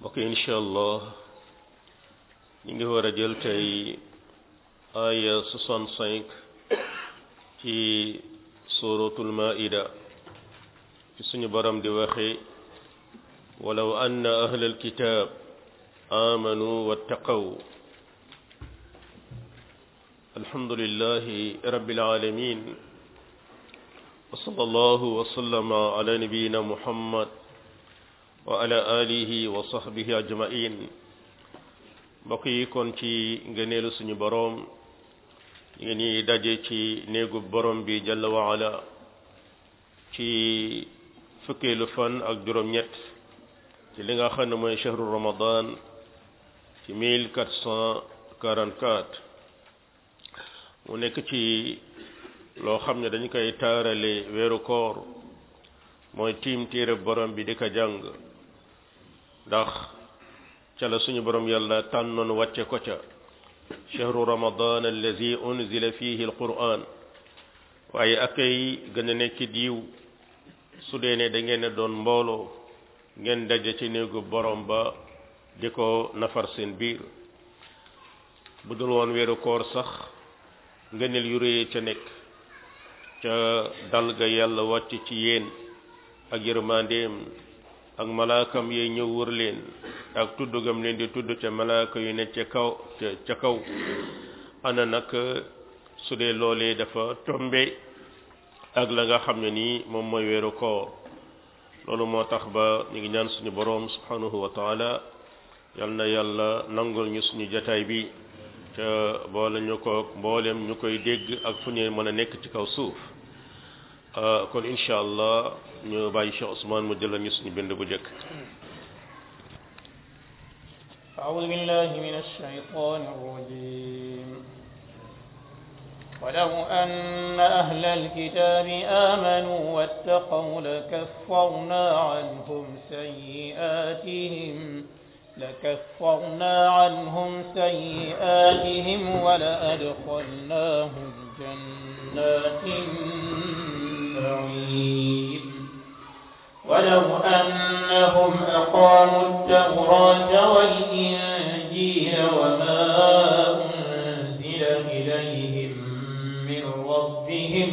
ok incha allah ñu ngi war a jël tey aya 65 ci suratul maida ci suñu borom di waxe walaw anna ahlal kitab amanu wattaqaw alhamdulillahi rabbil alamin wa sallallahu wa sallama ala nabiyyina muhammad wa ala alihi wa sahbihi ajma'in mbokk yi kon ci ngëneelu suñu boroom ñu ngi daje ci néegu borom bi jalla wa ala ci fukkeelu fan ak juróom-ñett ci li nga xam ne mooy shahru ramadan ci 1444 mu nekk ci loo xam ne dañu koy taarale weeru koor mooy tiim téere borom bi di ko jàng ndax ca la suñu borom yàlla tànnoon wàcce ko ca shahru ramadan allazi unzila fihi alquran waaye akay gën a nekk diiw su dee ne da ngeen doon mbooloo ngeen daje ci néegu borom ba di ko nafar seen biir bu dul woon weeru koor sax ngëneel yu réy ca nekk ca dal ga yàlla wàcc ci yéen ak yërmandeem ak malaakam yee ñëw wër leen ak tudd gam leen di tudd ca malaaka yu ne ca kaw ana nag su dee loolee dafa tombe ak la nga xam ne nii moom mooy weeru koor loolu moo tax ba ñu ngi ñaan suñu boroom subhanahu wa taala yal na yàlla nangul ñu suñu jataay bi ca boole ñu ko mboolem ñu koy dégg ak fu ñu mën a nekk ci kaw suuf kon incha allah ñu bàyyi Cheikh Ousmane mu jëlal ñu suñu bind bu njëkk. أعوذ بالله من الشيطان الرجيم ولو أن أهل الكتاب آمنوا واتقوا لكفرنا عنهم سيئاتهم ولأدخلناهم جنات النعيم ولو أنهم أقاموا التوراة والإنجيل وما أنزل إليهم من ربهم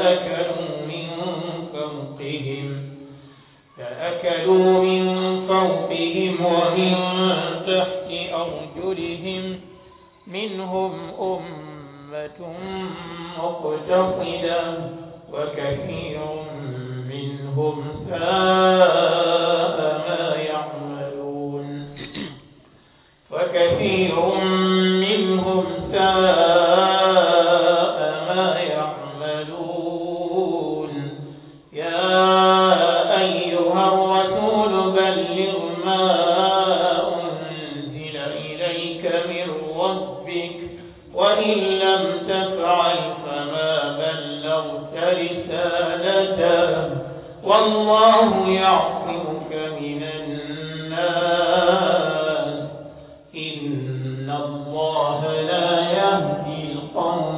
لأكلوا من فوقهم ومن تحت أرجلهم منهم أمة مقتصدة وكثير منهم ساء ما يعملون يا أيها الرسول بلغ ما أنزل إليك من ربك وإن لم تفعل فما بلغت رسالته والله يعصمك من الناس إن الله لا يهدي القوم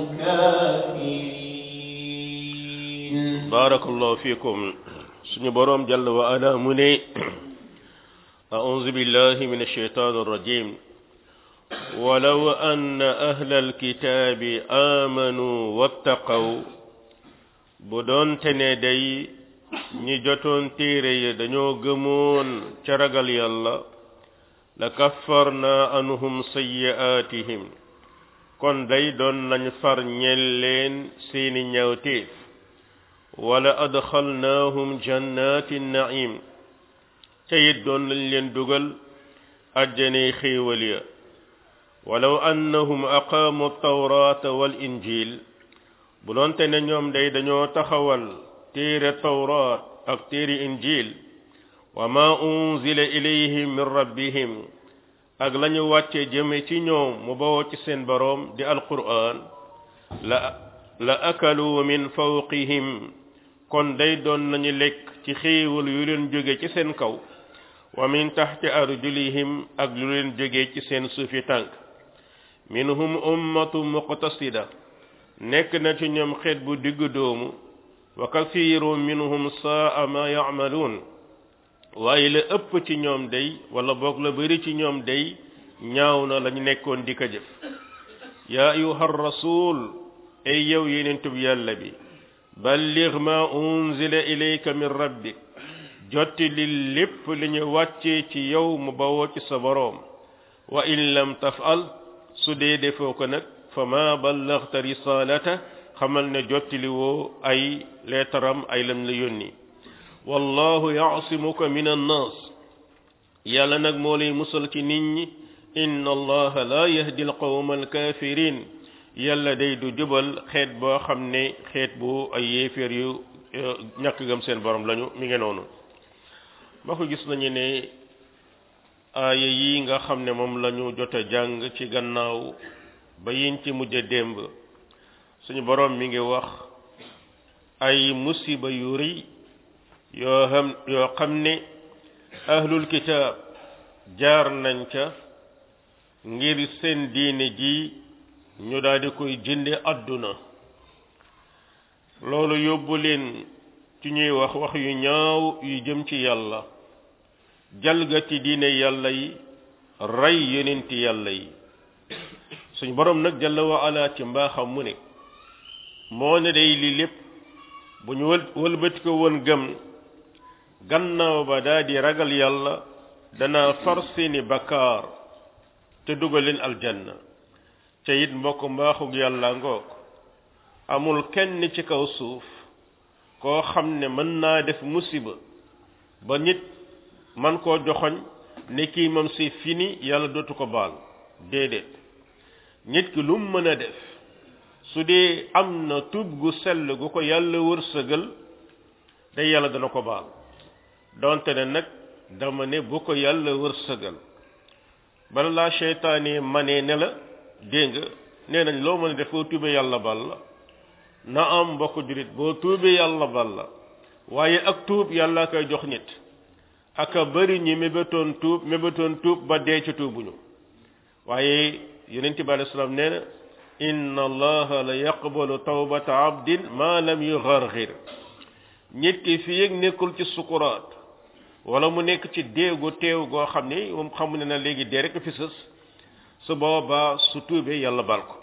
الكافرين بارك الله فيكم سني بروم جل وعلا مني أعوذ بالله من الشيطان الرجيم ولو أن أهل الكتاب آمنوا واتقوا بدون تندي ñi jotoon téere yi dañoo gëmoon ca ragal yàlla la kaffarna anhum sayyi'aatihim kon day doon nañ far ñel leen seeni ñawteef wala adxalnaahum jannaati naim ca it doon nañ leen dugal àjjanay xéewal ya walaw annahum aqaamu tawraata wal injil bu doonte ne ñoom day dañoo taxawal téere tawraat ak téere injil wa ma unzila ilayhim min rabbihim ak lañu wàcce jëme ci ñoom mu bawoo ci seen boroom di alquran la akalu min fawqihim kon day doon nañu lekk ci xéewal yu leen jóge ci seen kaw wa min taxti arjulihim ak lu leen jóge ci seen suufi tànk minhum ummatu muqtasida nekk na ci ñoom xeet bu diggu doomu wa kathiru minhum saa ma ya'malun waaye la ëpp ci ñoom day wala boog la bari ci ñoom day ñaaw na lañu nekkoon di ko jëf yaa ayuha rasul ay yow yenentub yàlla bi balligh ma unzila ilayka min rabbik jotti li lépp li ñu wàccee ci yow mu bawoo ci sa boroom wa in lam tafal su dee defoo ko nag fa ma ballaghta risalata xamal ne jotti li woo ay leetaram ay lam la yónni wallahu yaasimuka min annas yàlla nag moo lay musal ci nit ñi inna allaha la yahdi alqawma alkafirin yàlla day du jubal xeet boo xam ne xeet bu ay yéeféer yu ñàkk gëm seen borom lañu mi ngi noonu ba ko gis nañu ne aaya yi nga xam ne moom lañu jot a jàng ci gannaaw ba yiñ ci mujj démb suñu borom mi ngi wax ay musiba yu rëy yoo xam ne ahlul kitaab jaar nañ ca ngir seen diine ji ñu daal di koy jënde àdduna loolu yóbbu leen ci ñuy wax yu ñaaw yu jëm ci yàlla jalgati diine yàlla yi rey yonenti yàlla yi suñ borom nag jalla wa ala ci mbaaxam mu ne moo ne day li lépp bu ñu wëlbati ko woon gëm gannaaw ba daa di ragal yàlla dana far seeni bakkaar te dugal leen aljanna te it mbokk mbaaxug yàlla ngoog amul kenn ci kaw suuf koo xam ne mën naa def musiba ba nit man koo joxoñ ne kii moom c'est fini yàlla dootu ko baal déedéet nit ki lu mu mën a def su dee am na tuub gu sell gu ko yàlla wërsëgal day yàlla dana ko baal donte ne nag dama ne bu ko yàlla wërsëgal bala laa seytaane manee ne la dégg nga nee nañ loo mën a def boo tuubee yàlla bal la na am mbokk jurit boo tuubee yàlla bal la waaye ak tuub yàlla koy jox nit aka bari ñi mébétoon tuub ba dee ci tuubuñu waaye yonent bi alayhi salaam nee na inna allaha la yaqbalu tawbata abdin ma lam yugharghir nit ki fi yëg nekkul ci sukuraat wala mu nekk ci déegu teew goo xam ne moom xamu ne na léegi dee rek fi sës su boobaa su tuubee yàlla bal ko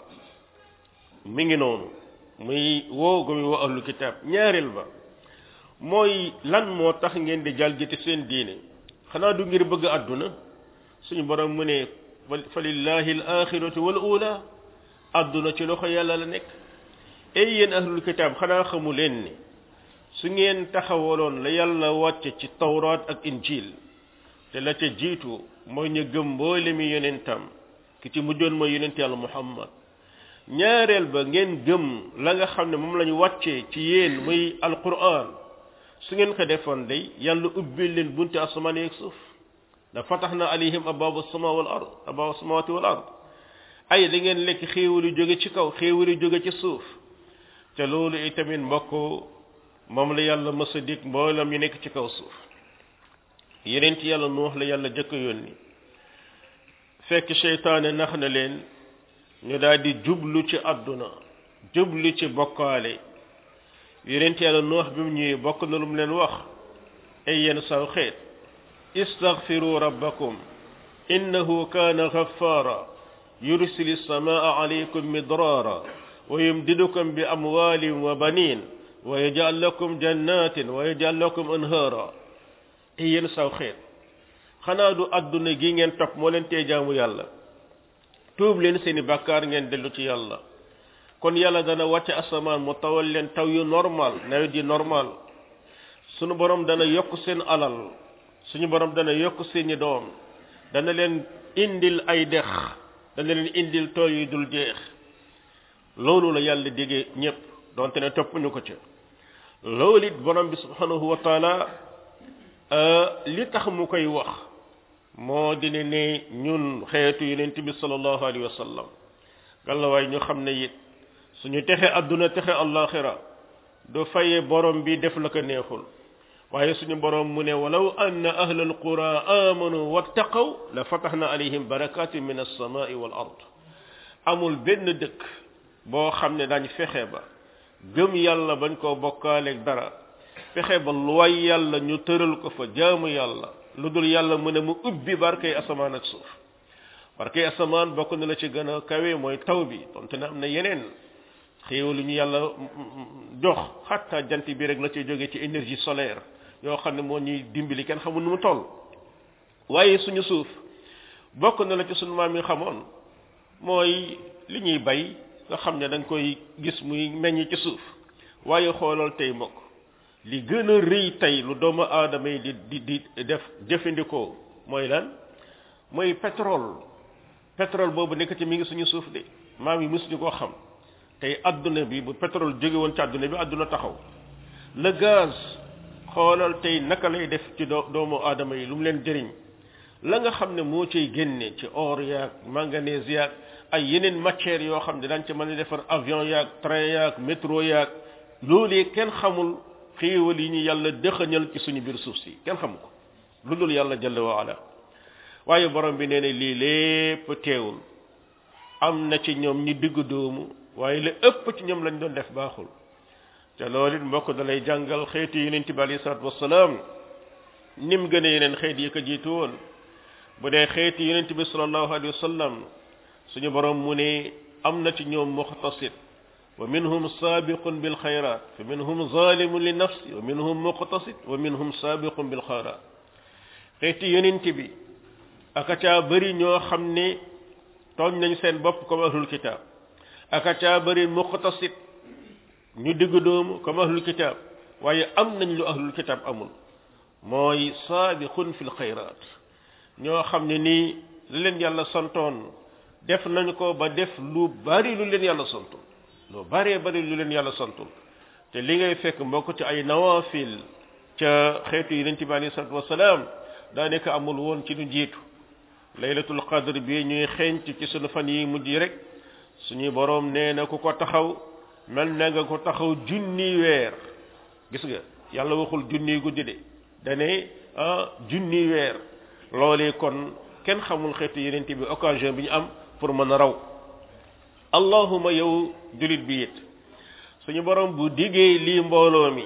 mi ngi noonu muy woo gu muy woo ahlu kitaab ñaareel ba mooy lan moo tax ngeen di jalgati seen diine xanaa du ngir bëgg àdduna suñu borom mu ne fa lillahi al axiratu wal ula àdduna ci loxo yàlla la nekk ay yéen ahlul kitaab xanaa xamu leen ni su ngeen taxawaloon la yàlla wàcce ci tawraat ak injil te la ca jiitu mooy ñu gëm mboolemi yonentam ki ci mujjoon mooy yonent yàlla muhammad ñaareel ba ngeen gëm la nga xam ne moom la ñu wàccee ci yéen muy alquran su ngeen ko defoon day yàlla ubbil leen bunti asamaan yeeg suuf da fataxna alayhim abwaaba samawati wal ard ay da ngeen lekk xéewal yu jóge ci kaw xéewal yu jóge ci suuf te loolu itamit mbokk moom la yàlla mës a dig mboolam ñu nekk ci kaw suuf yeneen ci yàlla nuux la yàlla jëkk yónni fekk seytaane nax na leen ñu daal di jublu ci àdduna jublu ci bokkaale yeneen ci yàlla nuux bi mu ñëwee bokk na lu mu leen wax ay yéen saw xeet istaghfiru rabbakum innahu kaana ghaffara yursili samaa alaykum midrara wa yumdidukum bi amwalin wa banin wa yaj'al lakum jannatin wa yaj'al lakum anhara te yéen saw xeet xanaa du adduna gi ngeen topp moo leen tee jaamu yàlla tuub leen seeni bàkkaar ngeen dellu ci yàlla kon yàlla dana wàcce asamaan mu tawal leen taw yu normal nawet yi normal sunu borom dana yokk seen alal suñu borom dana yokk seeni doom dana leen indil ay dex dana leen indil tool yu dul jeex loolu la yàlla déggee ñépp donte ne toppuñu ko ca loolu it borom bi subhanahu wa taala li tax mu koy wax moo di ne ñun xeetu yonent bi sallallahu alayhi wa sallam gàllawaay ñu xam ne it suñu texe adduna texe allaxira du faye borom bi def la ko neexul waaye suñu borom mu ne walaw anna ahlal qura amanu wattaqaw la fataxna alayhim barakatin min as-samai wal ard amul benn dëkk boo xam ne dañ fexe ba gëm yàlla bañ koo bokkaaleeg dara fexe ba luway yàlla ñu tëral ko fa jaamu yàlla lu dul yàlla mu ne mu ubbi barkay asamaan ak suuf barkay asamaan bokk na la ci gën a kawe mooy taw bi donte ne am na yeneen xéewal lu ñu yàlla jox xatta jant bi rek la ci jóge ci énergie solaire yoo xam ne moo ñuy dimbali kenn xamul nu mu toll waaye suñu suuf bokk na la ci suñu maam yi xamoon mooy li ñuy bay nga xam ne da nga koy gis muy meññ ci suuf waaye xoolal tey mbokk li gën a rëy tey lu doomu aadama yi di def jëfandikoo mooy lan mooy pétrole boobu nekk ci mi ngi suñu suuf de maam yi mësuñu koo xam tey adduna bi bu pétrole jóge woon ci adduna bi adduna taxaw le gaz xoolal tey naka lay def ci doomu aadama yi lu mu leen jëriñ la nga xam ne moo ciy génne ci or yaag manganèse yaag ay yeneen matières yoo xam ne daañ ci mën a defar avion yaag train yaag métro yaag loolee kenn xamul xéewal yi ñu yàlla dëxëñal ci suñu biir suuf si kenn xamu ko lu dul yàlla jalla wa ala waaye borom bi nee na lii lépp teewul am na ci ñoom ñi digg doomu waaye la ëpp ci ñoom lañ doon def baaxul te loolu it mbokk da lay jàngal xeeti yonent bi alayhi salaatu wasalaam nim gën a yeneen xeet yi ko jiitu woon bu dee xeeti yonent bi sallallahu alayhi wa sallam suñu borom mu ne am na ci ñoom muqtasid wa minhum sabiqun bil xayrat fa minhum zalimun li nafsi wa minhum muqtasid wa minhum sabiqun bil xayrat xeeti yonent bi aka caa bëri ñoo xam ne tooñ nañ seen bopp comme ahlul kitab aka caa bëri muqtasid ñu digg doomu comme ahlul kitab waaye am nañ lu ahlul kitab amul mooy sabiqun fil xayrat ñoo xam ne nii li leen yàlla santoon def nañ ko ba def lu bari lu leen yàlla santul lu bari lu leen yàlla santul te li ngay fekk mbokk ci ay nawafil ca xeetu yi nañ ci bi alayhi salaatu wasalaam daa nekk amul woon ci lu jiitu laylatul qadr bi ñuy xeeñc ci sunu fan yi mujj rek suñuy boroom nee na ku ko taxaw mel na nga ko taxaw junni weer gis nga yàlla waxul junni guddi de dane junni weer loolee kon kenn xamul xeetu yeneen bi occasion bi ñu am pour mën a raw allahuma yow julit bi it suñu borom bu diggee lii mbooloo mi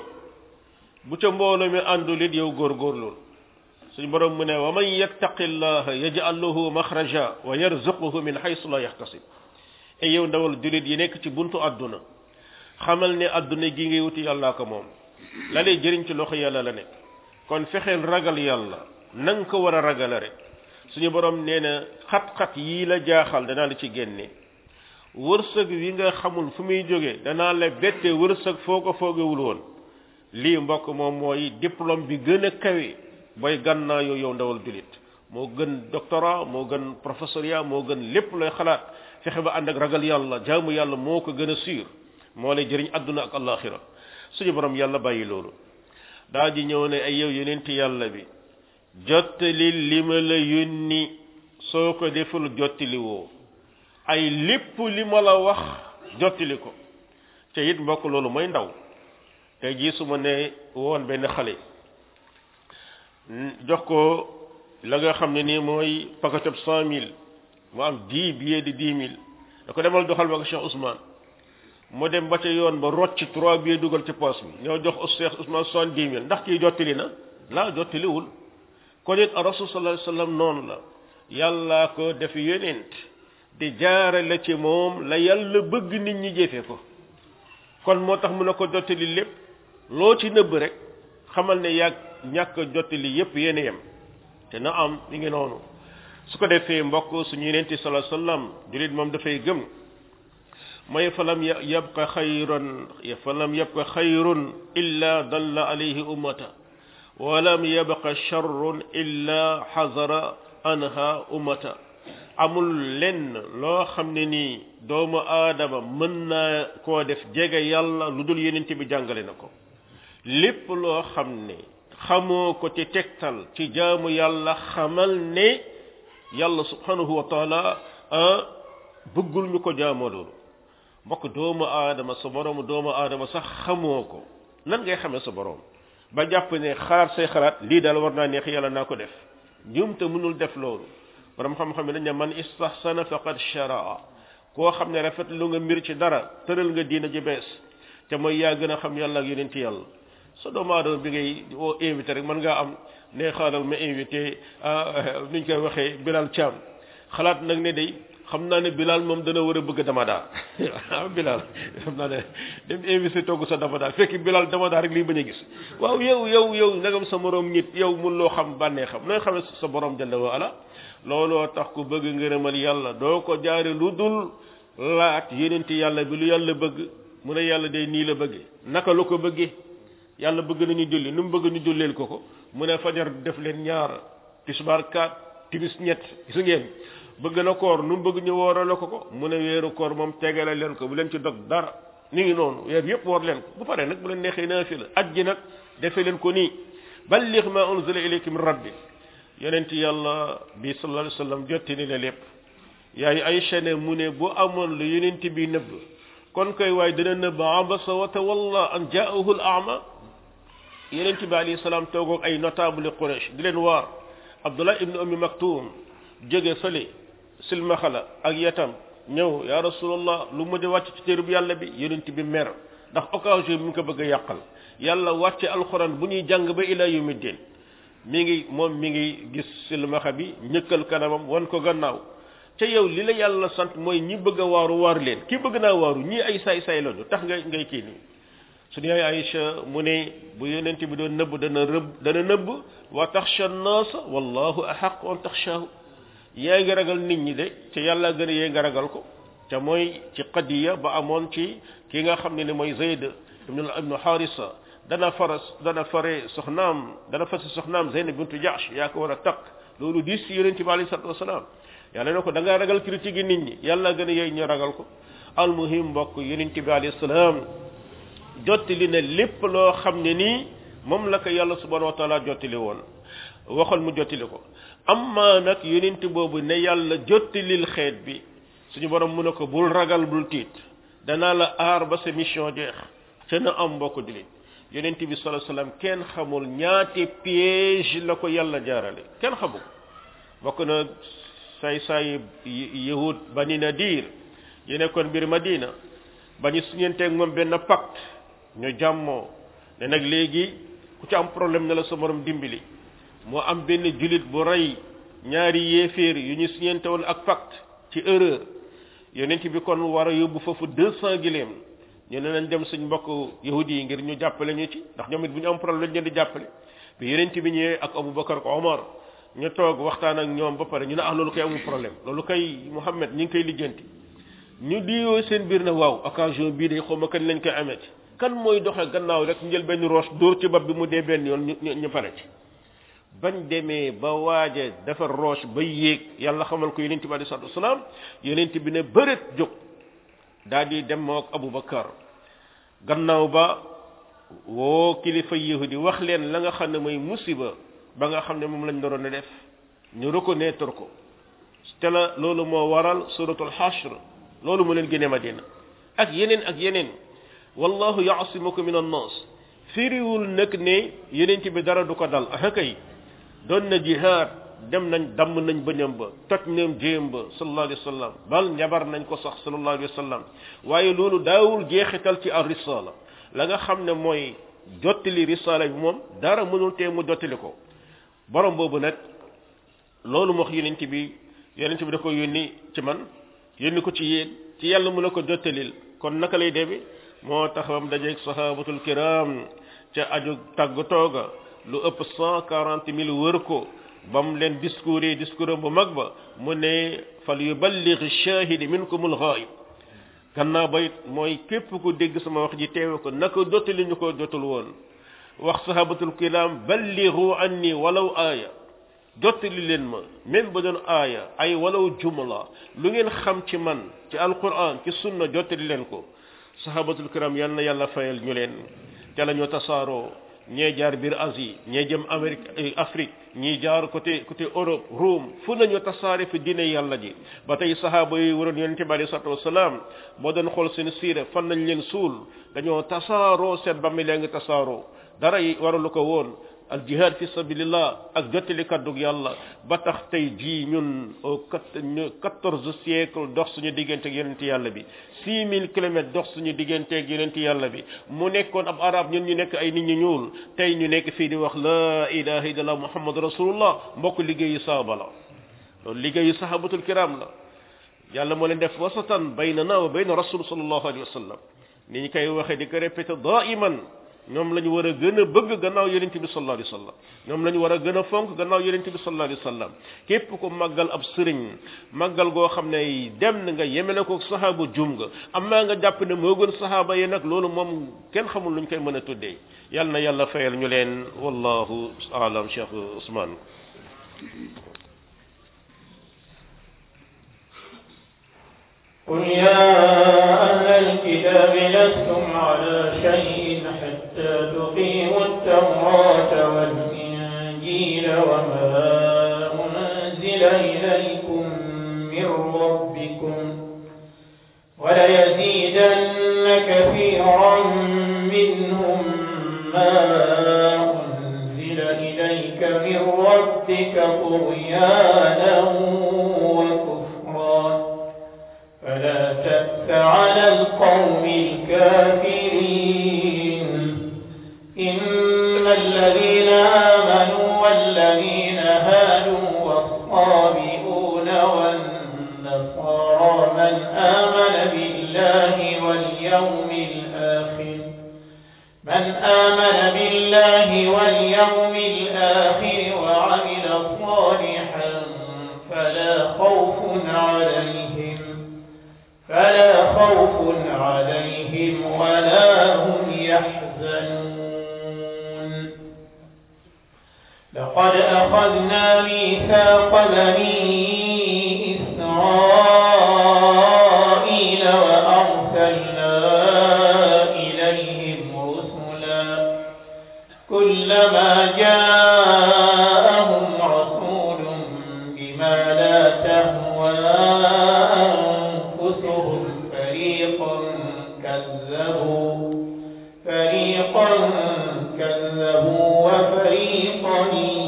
bu ca mbooloo mi àndul it yow góorgóorlul suñu borom mu ne wa man yattaqillaha yaj'al lahu maxraja wa yarzuquhu min haythu la yahtasib e yow ndawal julit yi nekk ci buntu àdduna xamal ne àdduna gi ngay wuti yàllaa ko moom la lay jëriñ ci loxo yàlla la nekk kon fexeel ragal yàlla nang ko war a ragala rek suñu borom nee na xat-xat yii la jaaxal danaa la ci génne wërsëg wi nga xamul fu muy jógee danaa la bette wërsëg foo ko foogewul woon lii mbokk moom mooy diplôme bi gën a kawe booy gannaa yow ndawal julit moo gën doctorat moo gën professoriat moo gën lépp looy xalaat fexe ba ànd ak ragal yàlla jaamu yàlla moo ko gën a sûr moo lay jëriñ adduna ak alaxira suñu borom yàlla bàyyi loolu daa ji ñëw ne ay yow yonent yàlla bi jottali li ma la yónni soo ko deful jottali woo ay lépp li ma la wax jottali ko te it mbokk loolu mooy ndaw tey jii su ma ne woon benn xale jox ko la nga xam ne nii mooy paquetab 100 000 mu am 10 billets de 10 000 da ko demal doxal ba ko Cheikh Ousmane mu dem ba ca yoon ba rocc 3 billets dugal ci poche bi ñoo jox Cheikh Ousmane 70 000 ndax kii jottali na laa jottaliwul kon it rasul sallallahu alayhi wasallam noonu la yàlla ko def yonent di jaarale ci moom la yàlla bëgg nit ñi jëfe ko kon moo tax mu ne ko jottali lépp loo ci nëbb rek xamal ne yàgg ñàkk jottali yépp yéen yem te na am mi ngi noonu su ko defee mbokk suñu yonent sallallahu alayhi wasallam julit moom dafay gëm mooy falam yabqa xayrun illa dalla alayhi ummata walam yabqa sharrun illa xazara anha ummata amul lenn loo xam ne nii doomu aadama mën naa koo def jege yàlla lu dul yonent bi jàngale na ko lépp loo xam ne xamoo ko ci tegtal ci jaamu yàlla xamal ne yàlla subhanahu wa taala bëggul ñu ko jaamoo loolu mbokk doomu aadama sa borom doomu aadama sax xamoo ko nan ngay xamee sa borom ba jàpp ne xalaat say xalaat lii daal war naa neex yàlla naa ko def ñum te mënul def loolu borom xam-xam ne dañ ne man istahsana faqad sharaa koo xam ne rafet lu nga mbir ci dara tëral nga diina ji bees te mooy yaa gën a xam yàlla ak yonent yàlla sa doomu aadama bi ngay woo invité rek mën ngaa am ne xaaral ma invité nuñ koy waxee Bilal Thiam xalaat nag ne day xam naa ne Bilal moom dana war a bëgg damadaa Bilal xam naa ne dem invité togg sa damadaa fekk Bilal damadaa rek liy bañ a gis waaw yow nagam sa morom nit yow mun loo xam bànnee xam nooy xamee sa borom jalla wa ala looloo tax ku bëgg ngërëmal yàlla doo ko jaare lu dul laat yonent yàlla bi lu yàlla bëgg mu ne yàlla day nii la bëgge naka la ko bëggee yàlla bëgg nañu julli nu mu bëgg ñu julleel ko mu ne fajar def leen ñaar tisbaar 4 timis ñett gis ngeen bëgg na koor nu mu bëgg ñu woorale ko mu ne weeru koor moom tegale leen ko bu leen ci dog dara ni ngi noonu weer yëpp woor leen ko bu paree nag bu leen neexee naafila aj ji nag defee leen ko nii balligh ma unzila ilayka min rabbi yonent yàlla bi sallallahu alayhi wasallam jotti ni la lépp yaay Aysa ne mu ne bu amoon lu yonent bi nëbb kon koy waaye dina nëbb abasa wa tawalla an jaahu al a'ma yonent bi alayhi salaam toogoog ay notable Quraysh di leen waar Abdullah ibn Ummi Maktum jóge fële silmaxala ak yatam ñëw ya rasulallah lu mu di wàcc ci téere bu yàlla bi yonent bi mer ndax occasion bi mu ko bëgg a yàqal yàlla wàcce alxuraan bu ñuy jàng ba ila yawmiddin mi ngi gis silmaxa bi ñëkkal kanamam wan ko gannaaw te yow li la yàlla sant mooy ñi bëgg a waaru waar leen ki bëgg naa waaru ñii ay saay-saay lañu tax ngay kii nii suñu yaay Aïcha mu ne bu yonent bi doon nëbb dana nëbb wa taxsha an-nas wallahu ahaq an taxshahu yaa ngi ragal nit ñi de te yàlla gën a yee nga ragal ko te mooy ci qadiya ba amoon ci ki nga xam ne mooy Zayd ibnu Harisa dana fare soxnaam Zaynab bintu Jahsh yaa ko war a takk loolu diis ci yonent bi alayhi salaatu wasalaam yàlla ne ko da ngaa ragal critique nit ñi yàlla gën a yee ñu ragal ko almuhim mbokk yonent bi alayhi salaam jottali ne lépp loo xam ne nii moom la ko yàlla subhanahu wa taala jottali woon waxal mu jottali ko amma nag yonent boobu ne yàlla jottalil xeet bi suñu borom mu ne ko bul ragal bul tiit danaa la aar ba sa mission jeex te na am mbokk jullit yonent bi sallallahu alayhi wasallam kenn xamul ñaate piège la ko yàlla jaarale kenn xamul bokk na say yahud bani Nadir yi nekkoon biir Madina ba ñu suñenteeg moom benn pacte ñu jàmmoo ne nag léegi ku ci am problème ne la sa morom dimbali moo am benn julit bu rey ñaari yéeféer yu ñu suñente woon ak pacte ci erreur yonent bi kon war a yóbbu foofu 200 giléem ñu ne nañ dem suñ mbokk yahudi yi ngir ñu jàppale ñu ci ndax ñoom it bu ñu am problème lañ leen di jàppale bi yonent bi ñëwee ak Abubakar ko Omar ñu toog waxtaan ak ñoom ba pare ñu ne loolu kay amul problème loolu kay Muhammad ñi ngi koy lijjanti ñu diwoo seen biir na waaw occasion bii de xawma kañ lañ koy amee ci kan mooy doxe gannaaw rek njël benn roche dóor ci bopp bi mu dee benn yoon ñu pare ci bañ demee ba waaje defar roche ba yéeg yàlla xamal ko yonent bi alayhi salaatu wasalaam yonent bi ne bëreet jóg daal di dem moo ak Abubakar gannaaw ba woo kilifa yahudi wax leen la nga xam ne mooy musiba ba nga xam ne moom lañ doon a def ñu reconnaître ko te la loolu moo waral suratul hashr loolu mu leen génne Madina ak yeneen wallahu yaasimuka min an-nas firiwul nag ne yonent bi dara du ko dal kay doon na jihaad dem nañ damm nañ bëñam ba toj neem jéem ba sallallahu alayhi wa sallam bal njabar nañ ko sax sallallahu alayhi wa sallam waaye loolu daawul jeexital ci ar-risala la nga xam ne mooy jottali risala bi moom dara mënul tee mu jottali ko borom boobu nag loolu moo wax yonent bi da ko yónni ci man yónni ko ci yéen ci yàlla mu la ko jottalil kon naka lay demee moo taxawam dajeeg sahabatul kiram ca aju tàggatoo ga lu ëpp 140 000 wër ko ba mu leen discours bu mag ba mu ne fal yuballigh ash-shahid minkum al-ghaib gannaaw ba it mooy képp ku dégg sama wax ji teewe ko naka jottali ñu ko jotul woon wax sahabatul kiram ballighu anni walaw aaya jottali leen ma même ba doon aaya ay walaw jumla lu ngeen xam ci man ci alquran ci sunna jottali leen ko sahabatul kiram yal na yàlla fayal ñu leen ca la ñu tasaaroo ñee jaar biir Asie ñee jëm Afrique ñii jaar côté Europe Rome fu nañu tasaare fi diine yàlla ji ba tey sahaaba yi waroon yonente bi alayhi salaatu wasalaam boo doon xool seen siira fan nañ leen suul dañoo tasaaroo seen ba mi lee ngi tasaaroo dara yi waralu ko woon al jihad fi sabilillah ak jottali kaddug yàlla ba tax tey jii ñun au 14e siècle dox suñu diggante ak yonent yàlla bi 6000 kilomètres dox suñu diggante ak yonent yàlla bi mu nekkoon ab arab ñun ñu nekk ay nit ñu ñuul tey ñu nekk fii di wax la ilaha illallah muhammad rasulullah mbokk liggéeyu saaba la loolu liggéeyu sahabatul kiram la yàlla moo leen def wasatan baynana wa bayna rasul sallallahu alayhi wa sallam ni ñu koy waxee di ko répété daiman ñoom la ñu war a gën a bëgg gannaaw yonent bi sallallahu alayhi wa sallam ñoom la ñu war a gën a fonk gannaaw yonent bi sallallahu alayhi wa sallam képp ko màggal ab sëriñ màggal goo xam ne dem na nga yemele ko sahaaba jum nga amaa nga jàpp ne moo gën sahaaba yi nag loolu moom kenn xamul luñ koy mën a tuddee yal na yàlla fayal ñu leen wallahu aalam Cheikh Ousmane قل يا أهل الكتاب لستم على شيء حتى تقيموا التوراة والإنجيل وما أنزل إليكم من ربكم وليزيدن كثيرا منهم ما أنزل إليك من ربك طغيانا وكفرا فلا تأس على القوم الكافرين إن الذين آمنوا والذين هادوا والصابئون والنصارى من آمن بالله واليوم الآخر وعمل صالحا فلا خوف عليهم ولا هم يحزنون لقد أخذنا ميثاق بني إسرائيل وأرسلنا إليهم رسلا كلما جاءهم رسول بما لا تهوى أنفسهم فريقا كذبوا وفريقا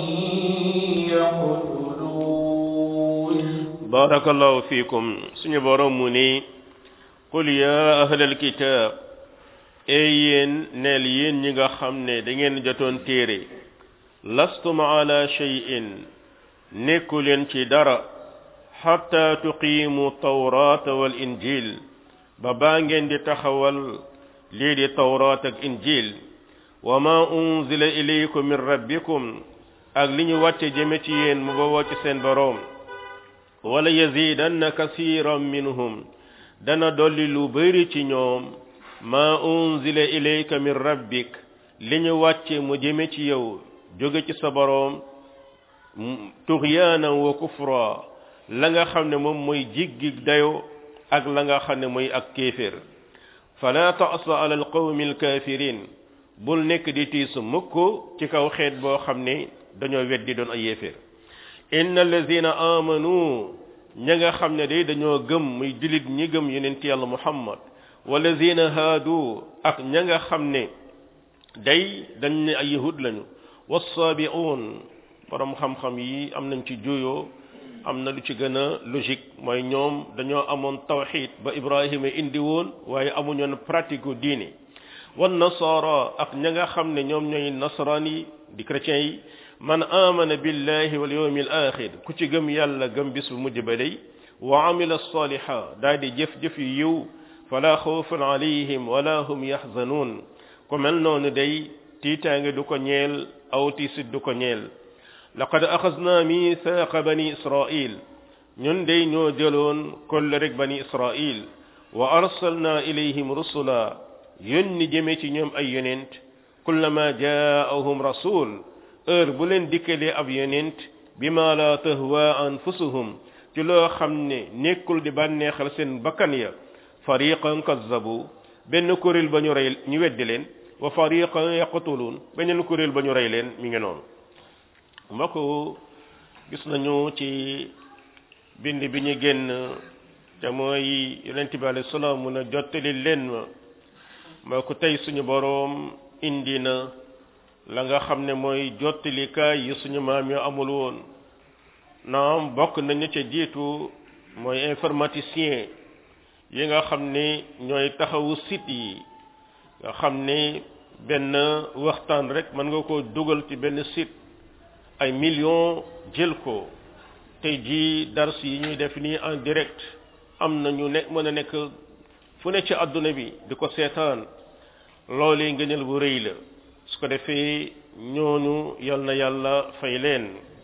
يقتلون بارك الله فيكم سني برموني قل يا أهل الكتاب أين نالين نيغا خامني دا ngeen jotoon téere lastum ala shay'in nekkuleen ci dara hatta tuqimu tawrata wal injil ba baa ngeen di taxawal lii di tawrat ak injil wa ma unzila ilaykum min rabbikum ak li ñu wàcce jëme ci yéen mu bawoo ci seen boroom wala yazidanna kasiran minhum dana dolli lu bëri ci ñoom ma unzila ilayka min rabbik li ñu wàcce mu jëme ci yow jóge ci sa boroom tughyanan wa kufra la nga xam ne moom mooy jiggi dayo ak la nga xam ne mooy ak kéeféer fala ta'sa ala alqawmi alkafirin bul nekk di tiisu mukk ci kaw xeet boo xam ne dañoo weddi doon ay yéeféer inna allazina amanu ña nga xam ne day dañoo gëm muy julit ñi gëm yonent yàlla muhammad walazina haadu ak ña nga xam ne day dañ ne ay yahud lañu wassaabi'un borom xam-xam yi am nañ ci juyoo am na lu ci gën a logique mooy ñoom dañoo amoon tawxid ba ibrahima indi woon waaye amuñoon pratique u diine wan nasara ak ña nga xam ne ñoom ñooy nasaraan yi di chrétiens yi man amana billahi wal yawmil axir ku ci gëm yàlla gëm bis bu mujj ba day wa amila saliha daal di jëf-jëf yu yiw fala xawfun alayhim wala hum yaxzanuun ku mel noonu day tiitaange du ko ñeel aw tiisit du ko ñeel laqad axazna mithaqa bani israil ñun day ñoo jëloon kolle rek bani israil wa arsalna ilayhim rusula yónni jëme ci ñoom ay yonent kullama jaahum rasul heure bu leen dikkalee ab yonent bima la tahwa anfusuhum ci loo xam ne nekkul di bànneexal seen bakkan ya fariqan kazzabu benn kuréel ba ñu rey ñu weddi leen wa fariqan yaqtulun beneen kuréel ba ñu rey leen mi ngi noonu mbokk gis nañu ci bind bi ñu génn te mooy yonent bi alayhi salaam mun a jottali leen ma mbokk tey suñu boroom indi na la nga xam ne mooy jottalikaay yi suñu maam yo amul woon naam bokk nañu ca jiitu mooy informaticien yi nga xam ne ñooy taxawu site yi nga xam ne benn waxtaan rek mën nga ko dugal ci benn site ay millions jël ko tey jii dars yi ñuy def nii en direct am na ñu ne mën a nekk fu ne ci àdduna bi di ko seetaan loolu yi ngëneel bu rëy la su ko defee ñooñu yal na yàlla fay leen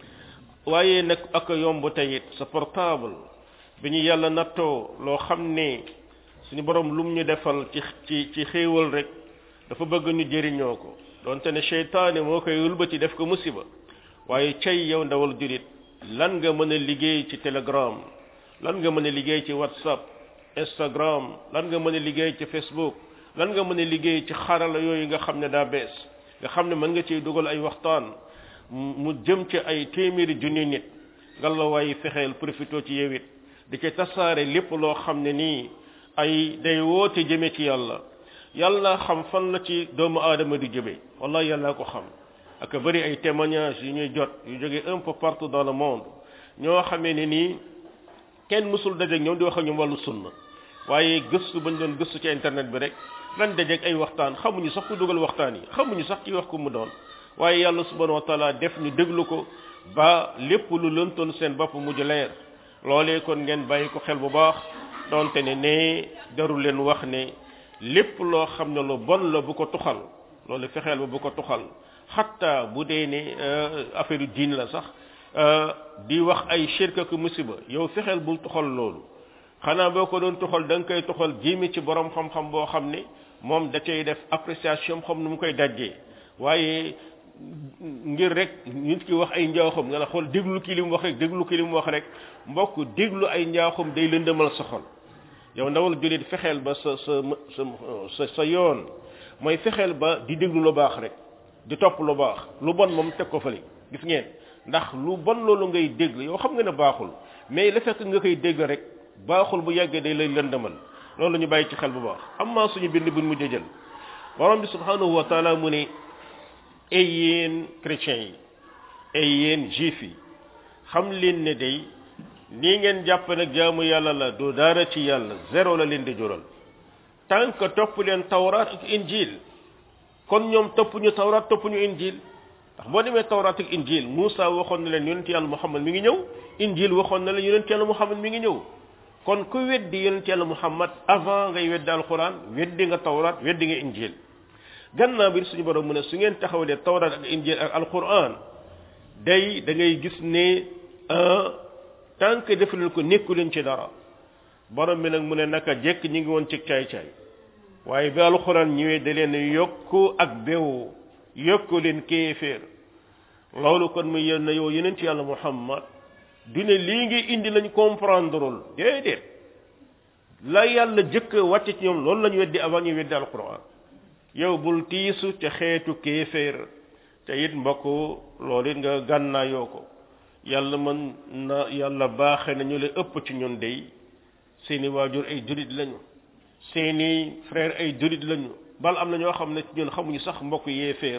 waaye nag ak yomb teyit sa portable bi ñu yàlla nattoo loo xam ne suñu borom lum ñu defal ci xéewal rek dafa bëgg ñu jëriñoo ko donte ne seytaane moo koy wëlbati def ko musiba waaye cay yow ndawal julit lan nga mën a liggéey ci Telegram lan nga mën a liggéey ci WhatsApp Instagram lan nga mën a liggéey ci Facebook lan nga mën a liggéey ci xarala yooyu nga xam ne daa bees nga xam ne mën nga ciy dugal ay waxtaan mu jëm ci ay téeméeri junni nit nga la waaye fexeel profito ci yow it di ci tasaare lépp loo xam ne nii ay day woote jëme ci yàlla xam fan la ci doomu aadama di jëme wallahi yàlla ko xam ak bari ay témoignages yu ñuy jot yu jóge un peu partout dans le monde ñoo xamee ne nii kenn mësul dajeeg ñoom di wax ak ñoom wàllu sunna waaye gëstu bañ doon gëstu ci internet bi rek lan dajeeg ay waxtaan xamuñu sax ku dugal waxtaan yi xamuñu sax ci wax ku mu doon waaye yàlla subhanahu wa taala def ñu déglu ko ba lépp lu lëntoon seen bopp mujj leer loolee kon ngeen bàyyi ko xel bu baax donte ne darul leen wax ne lépp loo xam ne lu bon la bu ko tuxal loolu fexeel ba bu ko tuxal xatta bu dee ne affaire diin la sax di wax ay shirk ak musiba yow fexeel bul tuxal loolu xanaa boo ko doon tuxal da nga koy tuxal jéemi ci borom xam-xam boo xam ne moom da cay def appréciation xam nu mu koy dajjee waaye ngir rek nit ki wax ay njaaxum nga la xool déglu ki li mu wax rek déglu ki li mu wax rek mbokk déglu ay njaaxum day lëndëmal sa xol yow ndawal julit fexeel ba sa yoon mooy fexeel ba di déglu lu baax rek di topp lu baax lu bon moom teg ko fële gis ngeen ndax lu bon loolu ngay dégg yow xam nga ne baaxul mais le fekk nga koy dégg rek baaxul bu yàggee day lay lëndëmal loolu ñu bàyyi ci xel bu baax amma suñu bind buñ mujj jël borom bi subhanahu wa taala mu ne ay yéen chrétiens yi ay yéen juifs yi xam leen ne day nii ngeen jàpp nag jaamu yàlla la du dara ci yàlla zéro la leen di jural tant que topp leen tawraat ak injil kon ñoom topp ñu tawraat topp ñu injil ndax boo demee tawraat ak injil Moussa waxoon na leen yonent yàlla Muhammad mi ngi ñëw injil waxoon na leen yonent yàlla Muhammad mi ngi ñëw kon ku weddi yonent yàlla Muhammad avant ngay weddi alquran weddi nga tawraat weddi nga injil gannaaw bi suñu borom mu ne su ngeen taxawalee tawraat ak injil ak alquran day da ngay gis ne tant que defu leen ko nekku leen ci dara borom bi nag mu ne naka jekk ñi ngi woon ci caay-caay waaye bi alquran ñëwee da leen yokku ak bew yokku leen kéeféer loolu kon muy yéen na yow yeneen ci yàlla Muhammad du ne lii ngi indi lañ comprendreul déedéet la yàlla jëkk wàcce ci ñoom loolu lañu weddi avant ñu weddi alquran yow bul tiisu ca xeetu kéeféer te it mbokk loolu it nga gànnaayoo ko yàlla mën na yàlla baaxe na ñu le ëpp ci ñun dey seeni waajur ay julit lañu seeni frère ay julit lañu bal am na ñoo xam ne ci ñun xamuñu sax mbokk yéeféer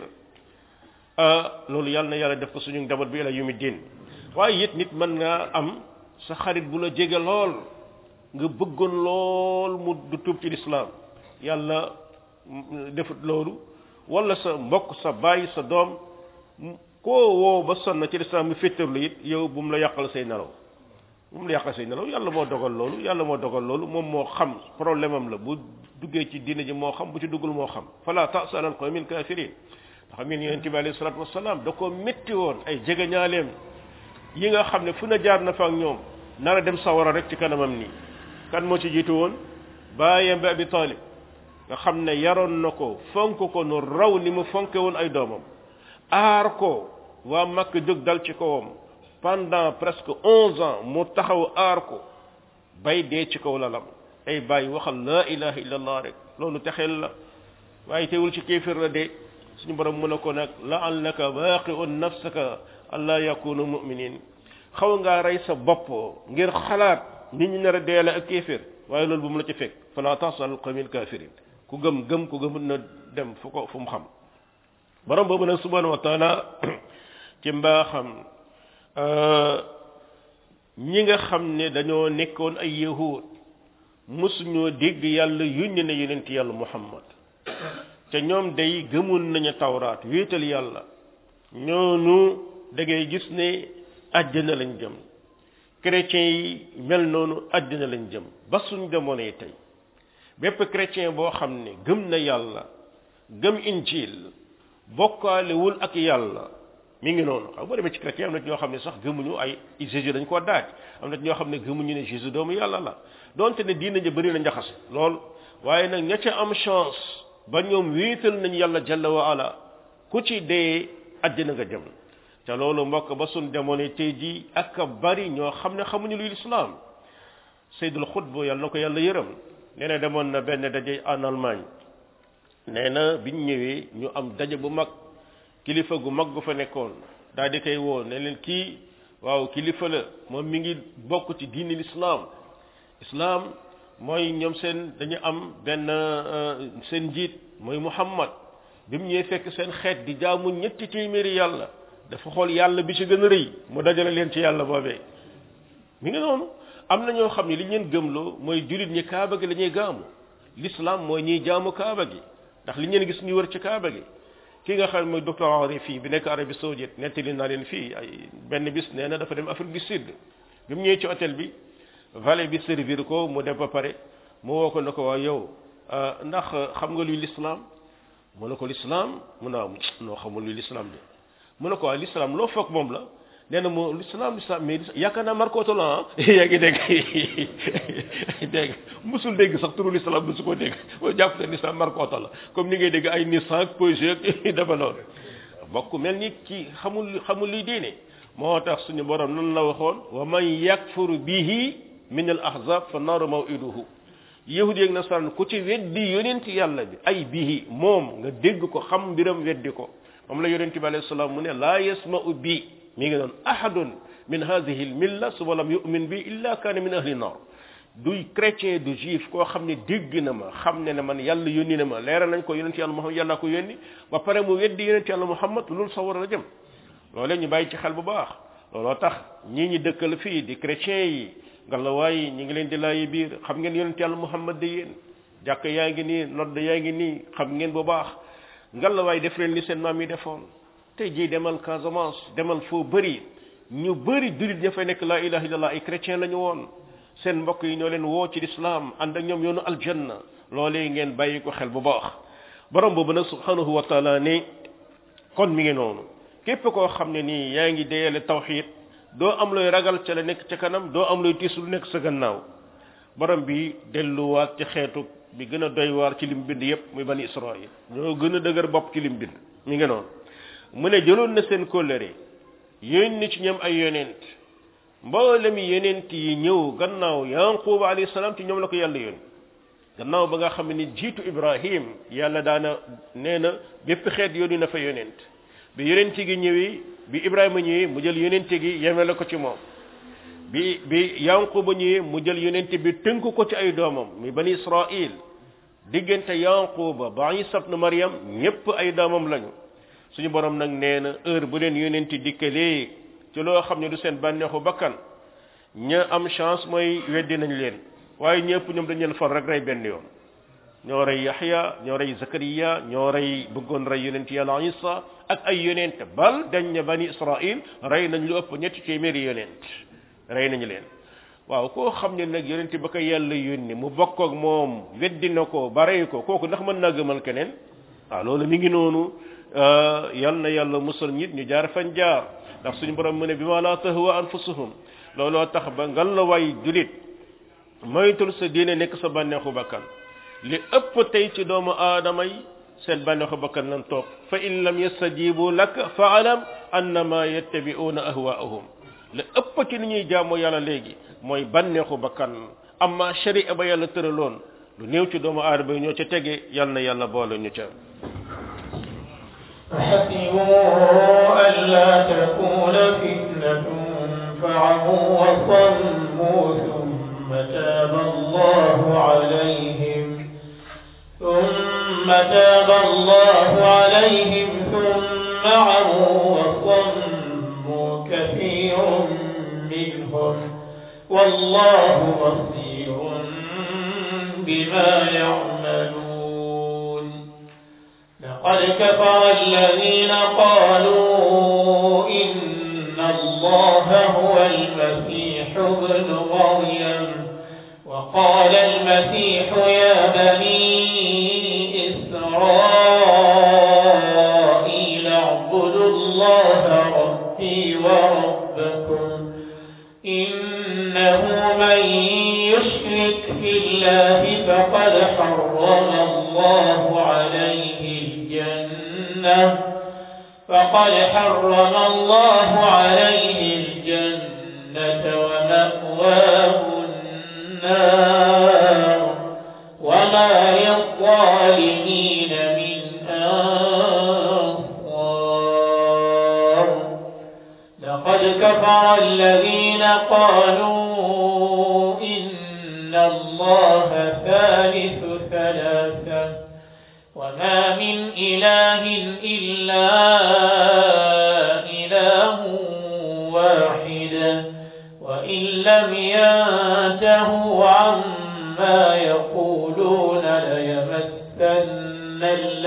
loolu yàlla na yàlla def ko suñu njaboot bi ila yumi din waaye it nit mën nga am sa xarit bu la jege lool nga bëggoon lool mu du tuub ci lislaam yàlla defut loolu wala sa mbokk sa baay sa doom koo woo ba sonn ci lislaam mu féttarlu it yow bu mu la yàqal say nelaw bu mu la yàqal say nelaw yàlla moo dogal loolu moom moo xam problème am la bu duggee ci diina ji moo xam bu ci duggul moo xam fala ta'sa alal qawmil kafirin ndax min yonent bi alayhi salaatu wasalaam da ko métti woon ay jegeñaaleem yi nga xam ne fu na jaar na fa ak ñoom nar a dem sawara rek ci kanamam nii kan moo ci jiitu woon baayam bi Abi Talib nga xam ne yaroon na ko fonk ko nu raw ni mu fonke woon ay doomam aar ko waa Makka jóg dal ci kawam pendant presque 11 ans mu taxaw aar ko bay dee ci kaw lalam ay bàyyi waxal la ilaha illallah rek loolu texeel la waaye teewul ci kéefir la dee suñu borom mu ne ko nag la'allaka baqi'un nafsaka alla yakunu mu'minin xaw ngaa rey sa bopp ngir xalaat nit ñi nar a deele ak kéefir waaye loolu bu mu la ci fekk fala tasal qawmil kafirin ku gëm ku gëmut na dem fu mu xam borom boobu nag subhanahu wa taala ci mbaaxam ñi nga xam ne dañoo nekkoon ay yahud musuñoo dégg yàlla yónni na yonent yàlla muhammad te ñoom day gëmoon nañu tawraat wéetal yàlla ñoonu da ngay gis ne àjjana lañ jëm chrétiens yi mel noonu àjjana lañ jëm ba suñ jamono yi tey bépp chrétien boo xam ne gëm na yàlla gëm injil bokkaalewul ak yàlla mi ngi noonu xam boo demee ci chrétien am na ñoo xam ne sax gëmuñu ay Jésus dañ koo daaj am na ñoo xam ne gëmuñu ne Jésus doomu yàlla la donte ne diina ja bëri na njaxas lool waaye nag ña ca am chance ba ñoom wéetal nañ yàlla jalla wa ala ku ci dee àddina nga jëm te loolu mbokk ba sun jamono tey ji ak bari ñoo xam ne xamuñu luy lislaam Seydul Xutbu yàlla na ko yàlla yërëm nee na demoon na benn daje en Allemagne nee na biñ ñëwee ñu am daje bu mag kilifa gu mag gu fa nekkoon daal di koy woo ne leen kii waaw kilifa la moom mi ngi bokk ci diini lislaam islam mooy ñoom seen dañu am benn seen njiit mooy Muhammad bi mu ñëwee fekk seen xeet di jaamu ñetti téeméeri yàlla dafa xool yàlla bi ci gën a rëy mu dajale leen ci yàlla boobee mi ngi noonu am na ñoo xam ne li ñu leen gëmloo mooy jullit ñi kaaba gi la ñuy gaamu l'islam mooy ñuy jaamu kaaba gi ndax li ngeen gis ñu wër ci kaaba gi ki nga xam mooy docteur Henri fii bi nekk Arabie Saoudite nettali naa leen fii ay benn bis nee na dafa dem Afrique du Sud bi mu ñëwee ci hôtel bi valet bi servir ko mu def ba pare mu woo ko ne ko waa yow ndax xam nga luy l'islam mu ne ko l'islam mu ne noo xamul luy l'islam de mu ne ko waa l'islam loo foog moom la nee na moo l'islam mais yaakaar naa markooto la yaa ngi dégg musul dégg sax turu l'islam musu ko dégg moo jàpp ne l'islam markooto la comme ni ngay dégg ay Nissan ak Peugeot ak dafa noonu bokk mel ni ci xamul luy diine moo tax suñu borom nan la waxoon wa man yakfur bihi min al ahzab fa naaru maw'iduhu yahudi ak nasaraan ku ci weddi yonent yàlla bi ay bihi moom nga dégg ko xam mbiram weddi ko moom la yonent bi alayhi salaam mu ne laa yasma'u bi mi ngi doon ahadun min hadhihi al milla su lam yu'min bi illa kaana min ahli nar du chrétien du juif koo xam ne dégg na ma xam ne man yàlla yónni na ma leeral nañ ko yonent yàlla Muhammad yàlla ko yónni ba pare mu weddi yonent yàlla Muhammad loolu sa war a jëm loolee ñu bàyyi ci xel bu baax looloo tax ñii ñi dëkkal fii di chrétien yi ngalawaay ñi ngi leen di laayi biir xam ngeen yonent yàlla Muhammad de yéen jàkk yaa ngi nii nodd yaa ngi nii xam ngeen bu baax ngalawaay def leen li seen maam yi defoon tey jii demal Casamance demal foo bëri ñu bëri jullit ña fay nekk laa ilaha illallah ay chrétien la ñu woon seen mbokk yi ñoo leen woo ci l'islam ànd ak ñoom yoonu aljanna loolee ngeen bàyyi ko xel bu baax borom boobu nag subhanahu wa taala ne kon mi ngi noonu képp koo xam ne nii yaa ngi deyale tawxid doo am looy ragal ca la nekk ca kanam doo am looy tiisu lu nekk sa gannaaw borom bi delluwaat ci xeetu bi gën a doy waar ci lim bind yépp muy bani Israël ñoo gën a dëgër bopp ci lim bind mi ngi noonu mu ne jëloon na seen kóllëre yónni ci ñoom ay yonent mboolem yonent yi ñëw gannaaw Yanqub alayhi salaam ci ñoom la ko yàlla yónni gannaaw ba nga xam ne jiitu Ibrahim yàlla daana nee na bépp xeet yónni na fa yonent bi yonent gi ñëwee bi Ibrahima ñëwee mu jël yonent gi yemele ko ci moom bi Yanqub ñëwee mu jël yonent bi tënk ko ci ay doomam mi bani Israël diggante Yanqub ba Isa ibn Maryam ñépp ay doomam lañu suñu borom nag nee na heure bu leen yonent dikkalee ci loo xam ne du seen bànneexu bakkan ña am chance mooy weddi nañ leen waaye ñëpp ñoom dañ leen far rek rey benn yoon ñoo rey Yaxya ñoo rey Zakariya ñoo rey bëggoon rey yonent yàlla Isa ak ay yonent bal dañ ne bani Israël rey nañ lu ëpp ñetti téeméeri yonent rey nañu leen waaw koo xam ne nag yonent ba ko yàlla yónni mu bokk ak moom weddi na ko ba rey ko kooku ndax mën naa gëmal keneen waaw loolu mi ngi noonu yal na yàlla musal nit ñu jaar fañ jaar ndax suñu borom mu ne bi ma la tahwa anfusuhum looloo tax ba ngal la waay julit moytul sa diine nekk sa bànneexu bakkan li ëpp tey ci doomu aadama yi seen bànneexu bakkan lan topp fa in lam yastajibu laka fa alam annama yattabi'una ahwaahum li ëpp ci ni ñuy jaamoo yàlla léegi mooy bànneexu bakkan amma sharia ba yàlla tëraloon lu néew ci doomu aadama yi ñoo ca tege yal na yàlla boole ñu ca حسبوا ألا تكون فتنة فعموا وصموا ثم تاب الله عليهم ثم والله بصير بما يعملون لقد كفر الذين قالوا إن الله هو المسيح ابن مريم وقال المسيح يا بني إسرائيل اعبدوا الله ربي وربكم إنه من يشرك بالله فقد حرم الله عليه الجنة ومأواه النار وما للظالمين من أنصار لقد كفر الذين قالوا إن الله ثالث ثلاثة وما من إله إلا إله واحد وإن لم ينتهوا عما يقولون ليمسن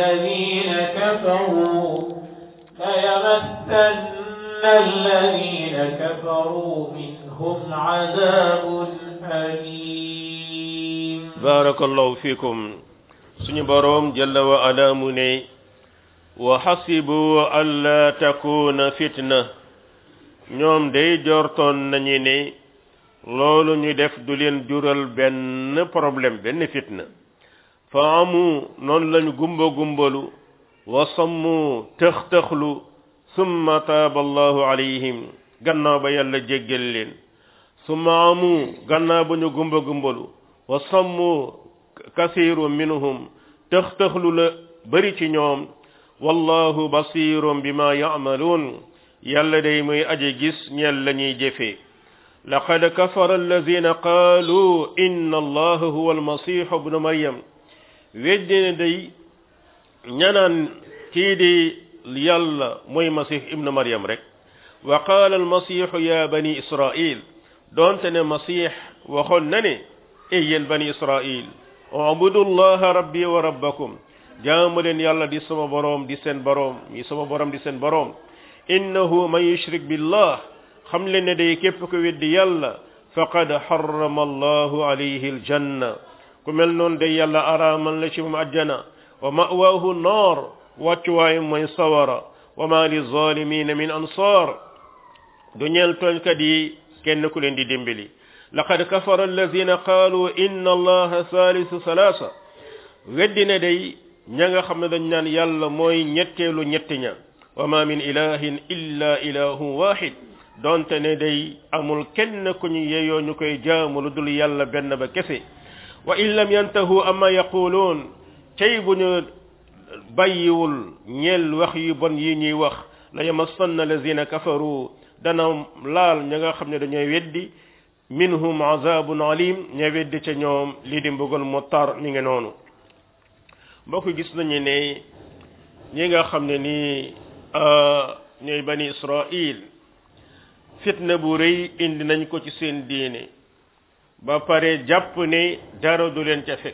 الذين كفروا منهم عذاب أليم بارك الله فيكم suñu boroom jalla wa ala mu ne wa hasibu alla takuna fitna ñoom day jortoon nañu ne loolu ñu def du leen jural benn problème benn fitna fa amu noonu lañu gumbalu wa sammu tëx-tëxlu summa taaba allahu alayhim gannaaw ba yàlla jéggal leen summa amu gannaaw ba ñu gumbalu wa sammu kasiru minhum tëx-tëxlu la bari ci ñoom wallahu basirun bima ya'malun yàlla day muy aji gis ñeel la ñuy jëfee laqad kafara allazina qaalu inna allaha huwa almasih ibnu maryam weddina day ñanaan kii di yàlla mooy masih ibnu maryam rek wa qaala almasihu ya bani israil doonte ne masih waxoon na ne ey yéen bani israil ubudu llaha rabbi wa rabbakum jaamu leen yàlla di sama boroom di seen boroom mi sama boroom di seen boroom innahu man yushrik billah xam leen ne day képp ko weddi yàlla faqad harrama allahu alayhi aljanna ku mel noonu day yàlla araamal la ci moom ajjana wa ma'waahu naar wàccuwaay mooy sawara wa ma lizalimina min ansar du ñeel tooñkat yi kenn ku leen di dimbali laqad kafara allazina qaalu inna allaha thalithu thalatha weddina day ña nga xam ne dañ naan yàlla mooy ñetteelu ñetti ña wa ma min ilahin illa ilahu wahid donte ne day amul kenn ku ñu yeyoo ñu koy jaamu lu dul yàlla benn ba kese wa in lam yantahu amma yaquluun tey bu ñu bàyyiwul ñeel wax yu bon yi ñuy wax la yamassanna allazina kafaru dana laal ña nga xam ne dañooy weddi minhum azabun alim ña weddi ca ñoom lii di mbugal mu tar mi ngi noonu mbokk gis nañu ne ñi nga xam ne nii ñooy bani israil fitna bu rëy indi nañ ko ci seen diine ba pare jàpp ne dara du leen ca fekk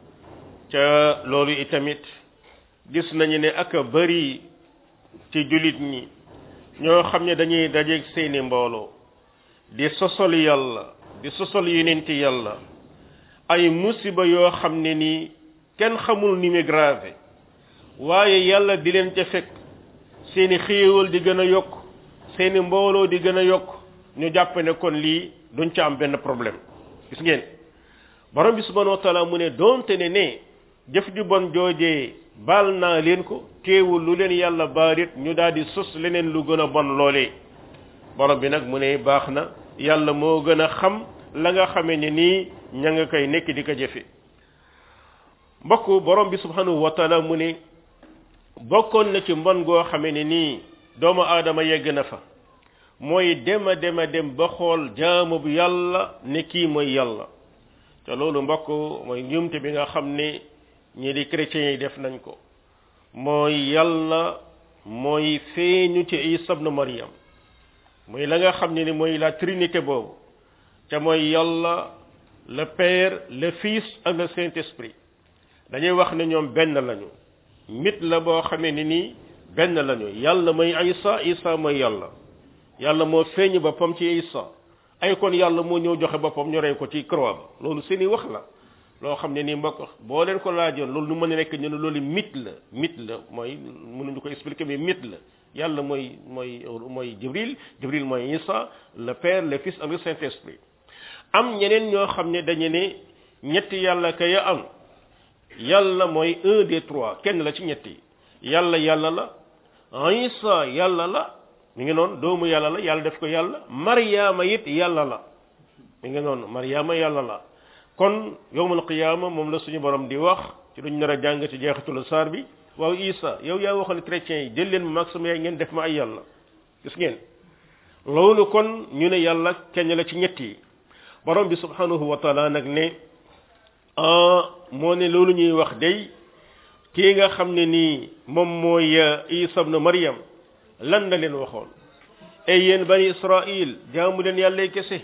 ca loolu itamit gis nañu ne ak a bari ci jullit ñi ñoo xam ne dañuy dajeeg seeni mbooloo di sosol yàlla di sosol yonenti yàlla ay musiba yoo xam ne nii kenn xamul ni mu grave waaye yàlla di leen ca fekk seeni xéewal di gën a yokk seeni mbooloo di gën a yokk ñu jàpp ne kon lii duñ ca am benn problème gis ngeen borom bi subhanahu wa taala mu ne doonte ne jëf ju bon joojee baal naa leen ko teewul lu leen yàlla baarit ñu daal di sos leneen lu gën a bon loolee borom bi nag mu ne baax na yàlla moo gën a xam la nga xamee ne nii ña nga koy nekk di ko jëfe mbokk borom bi subhanahu wa taala mu ne bokkoon na ci mbon goo xamee ne nii doomu aadama yegg na fa mooy dem ba xool jaamu bu yàlla ne kii mooy yàlla te loolu mbokk mooy njuumte bi nga xam ne ñi di chrétiens yi def nañ ko mooy yàlla mooy feeñu ci Isa ibn Maryam mooy la nga xam ne ni mooy la trinité boobu ca mooy yàlla le Père le Fils ak le Saint-Esprit dañuy wax ne ñoom benn lañu mit la boo xamee ni nii benn lañu yàlla mooy Isa Isa mooy yàlla yàlla moo feeñ boppam ci Isa ay kon yàlla moo ñëw joxe boppam ñu rey ko ci croix ba loolu seeni wax la loo xam ne nii mbokk boo leen ko laajoon loolu nu mën a nekk ñu ne loolu mythe la mooy mënuñu ko expliquer mais mythe la yàlla mooy Jibril mooy Isa le Père le Fils ak le Saint-Esprit am ñeneen ñoo xam ne dañu ne ñetti yàlla ka ya am yàlla mooy un des trois kenn la ci ñetti yàlla la Isa yàlla la mi ngi noonu doomu yàlla la yàlla def ko yàlla Maryama it yàlla la mi ngi noonu Maryama yàlla la kon yawmal qiyaama moom la suñu borom di wax ci luñ nar a jàng ci jeexitul saar bi waaw Isa yow yaa waxoon chrétiens yi jël leen ma mag sama yaay ngeen def ma ay yàlla gis ngeen loolu kon ñu ne yàlla kenn la ci ñett yi borom bi subhanahu wa taala nag ne moo ne loolu ñuy wax day kii nga xam ne nii moom mooy Isa ibn Maryam lan la leen waxoon ay yéen bani Israil jaamu leen yàlla kese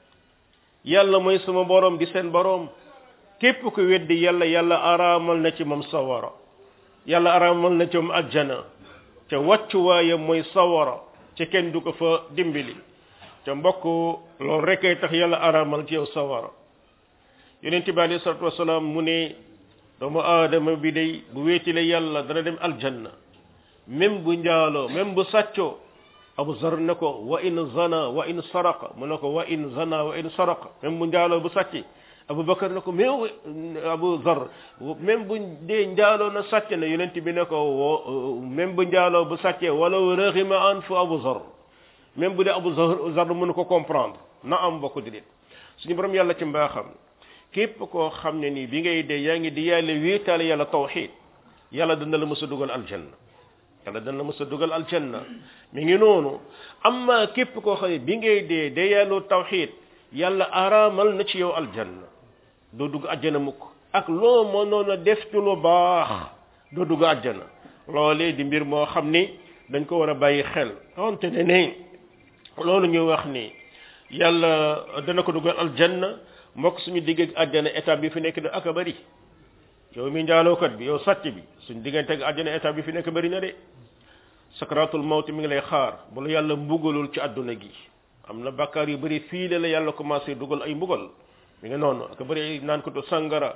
yàlla mooy sama borom di seen borom képp ku weddi yàlla araamal na ci moom sawara yàlla araamal na ci moom ajjana te wàccuwaayam mooy sawara ci kenn du ko fa dimbali te mbokk loolu rek ay tax yàlla araamal ci yow sawara yonent bi alayhi salaatu wasalaam mu ne doomu aadama bi day bu wéetile yàlla dana dem aljanna même bu njaaloo même bu sàccoo Abu Zar ne ko wa in zana wa in saraqa mu ne ko wa in zana wa in saraqa même bu njaaloo bu sàcci Abu Bakar ne ko mais Abu Zar même bu dee njaaloo na sàcc na yonent bi ne ko même bu njaaloo bu sàccee wala raghima an fu Abu Zar même bu dee Abu Zar mënu ko comprendre na am bokk di suñu borom yàlla ci mbaaxam képp koo xam ne nii bi ngay dee yaa ngi di yàlla wéetaale yàlla tawxiid yàlla dana la mës a dugal aljanna yàlla dana la mës a dugal aljanna mi ngi noonu amma képp koo xam ne bi ngay dee de yàlla tawxiid yàlla araamal na ci yow aljanna doo dugg àjjana mukk ak loo mënoon a def ci lu baax doo dugg àjjana loolee di mbir moo xam ni dañ ko war a bàyyi xel wante ne loolu ñu wax ni yàlla dana ko dugal aljanna mbokk suñu digg ak àjjana étape bi fi nekk na ak a bëri yow mi njaalookat bi yow sàcc bi suñu diggante ak àjjana étape bi fi nekk bëri na de sakratul mawt mi ngi lay xaar bu la yàlla mbugalul ci àdduna gi am na bakkaar yu bëri fii la yàlla commencé dugal ay mbugal mi ngi noonu ak bëri naan ko to sangara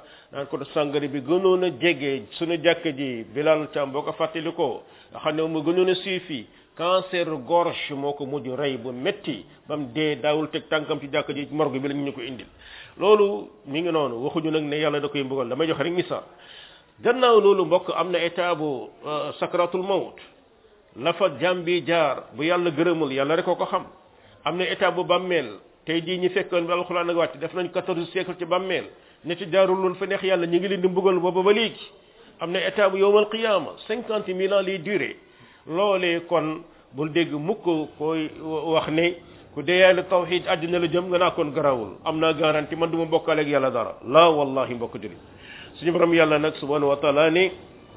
bi gënoon a jege suñu jàkk ji Bilal Thiam boo ko fàttali ko nga xam ne mu gënoon a suifi cancer gorge moo ko mujj rey bu metti ba mu dee daawul teg tànkam ci jàkk ji morgue bi la ñu ko indil loolu mi ngi noonu waxuñu nag ne yàlla da koy mbugal damay joxe rek misaal gannaaw loolu mbokk am na état bu sakratul mawt la fa jàmm bi jaar bu yàlla gërëmul yàlla rek ko xam am na état bu bàmmeel tey jii ñi fekkoon bi alxuraan ak wàcc def nañ 14 siècle ci bàmmeel ña ci jaarul loolu fa neex yàlla ñu ngi leen di mbugal booba ba léegi am na état bu yowmal qiyaama 50 000 ans lay duré loolee kon bul dégg mukk koy wax ne ku dee yàlla tawxiid àddina la jëm nga naa kon garawul am naa garantie man du ma bokkaale ak yàlla dara la wallahi mbokk jëri suñu borom yàlla nag subhanahu wa taala ne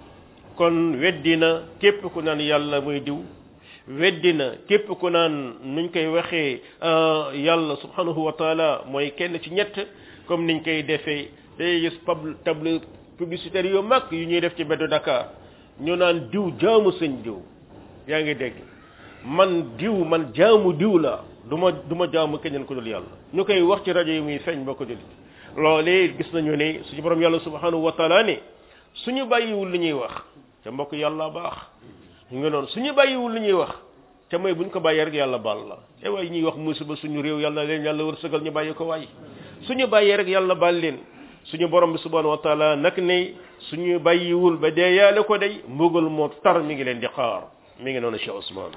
kon weddina képp ku naan yàlla muy diw weddina képp ku naan nuñ koy waxee yàlla subhanahu wa taala mooy kenn ci ñett comme niñ koy defee day gis table publicitaire yu mag yu ñuy def ci beddu Dakar ñu naan diw jaamu sëñ diw yaa ngi dégg man jaamu diw la du ma jaamu keneen ku dul yàlla ñu koy wax ci rajo yi muy feeñ boo ko jël loolee gis nañu ne suñu borom yàlla subhanahu wa taala ne suñu bàyyiwul li ñuy wax te mbokk yàlla baax ñu ngi noonu suñu bàyyiwul li ñuy wax te mooy buñ ko bàyyee rek yàlla baal la te waaye ñuy wax musiba suñu réew yàlla leen yàlla wërsëgal ñu bàyyi ko waay suñu bàyyee rek yàlla baal leen suñu borom bi subhanahu wa taala nag ne suñu bàyyiwul ba dee yàlla ko day mbugal moo tar mi ngi leen di xaar mi ngi noonu Cheikh Ousmane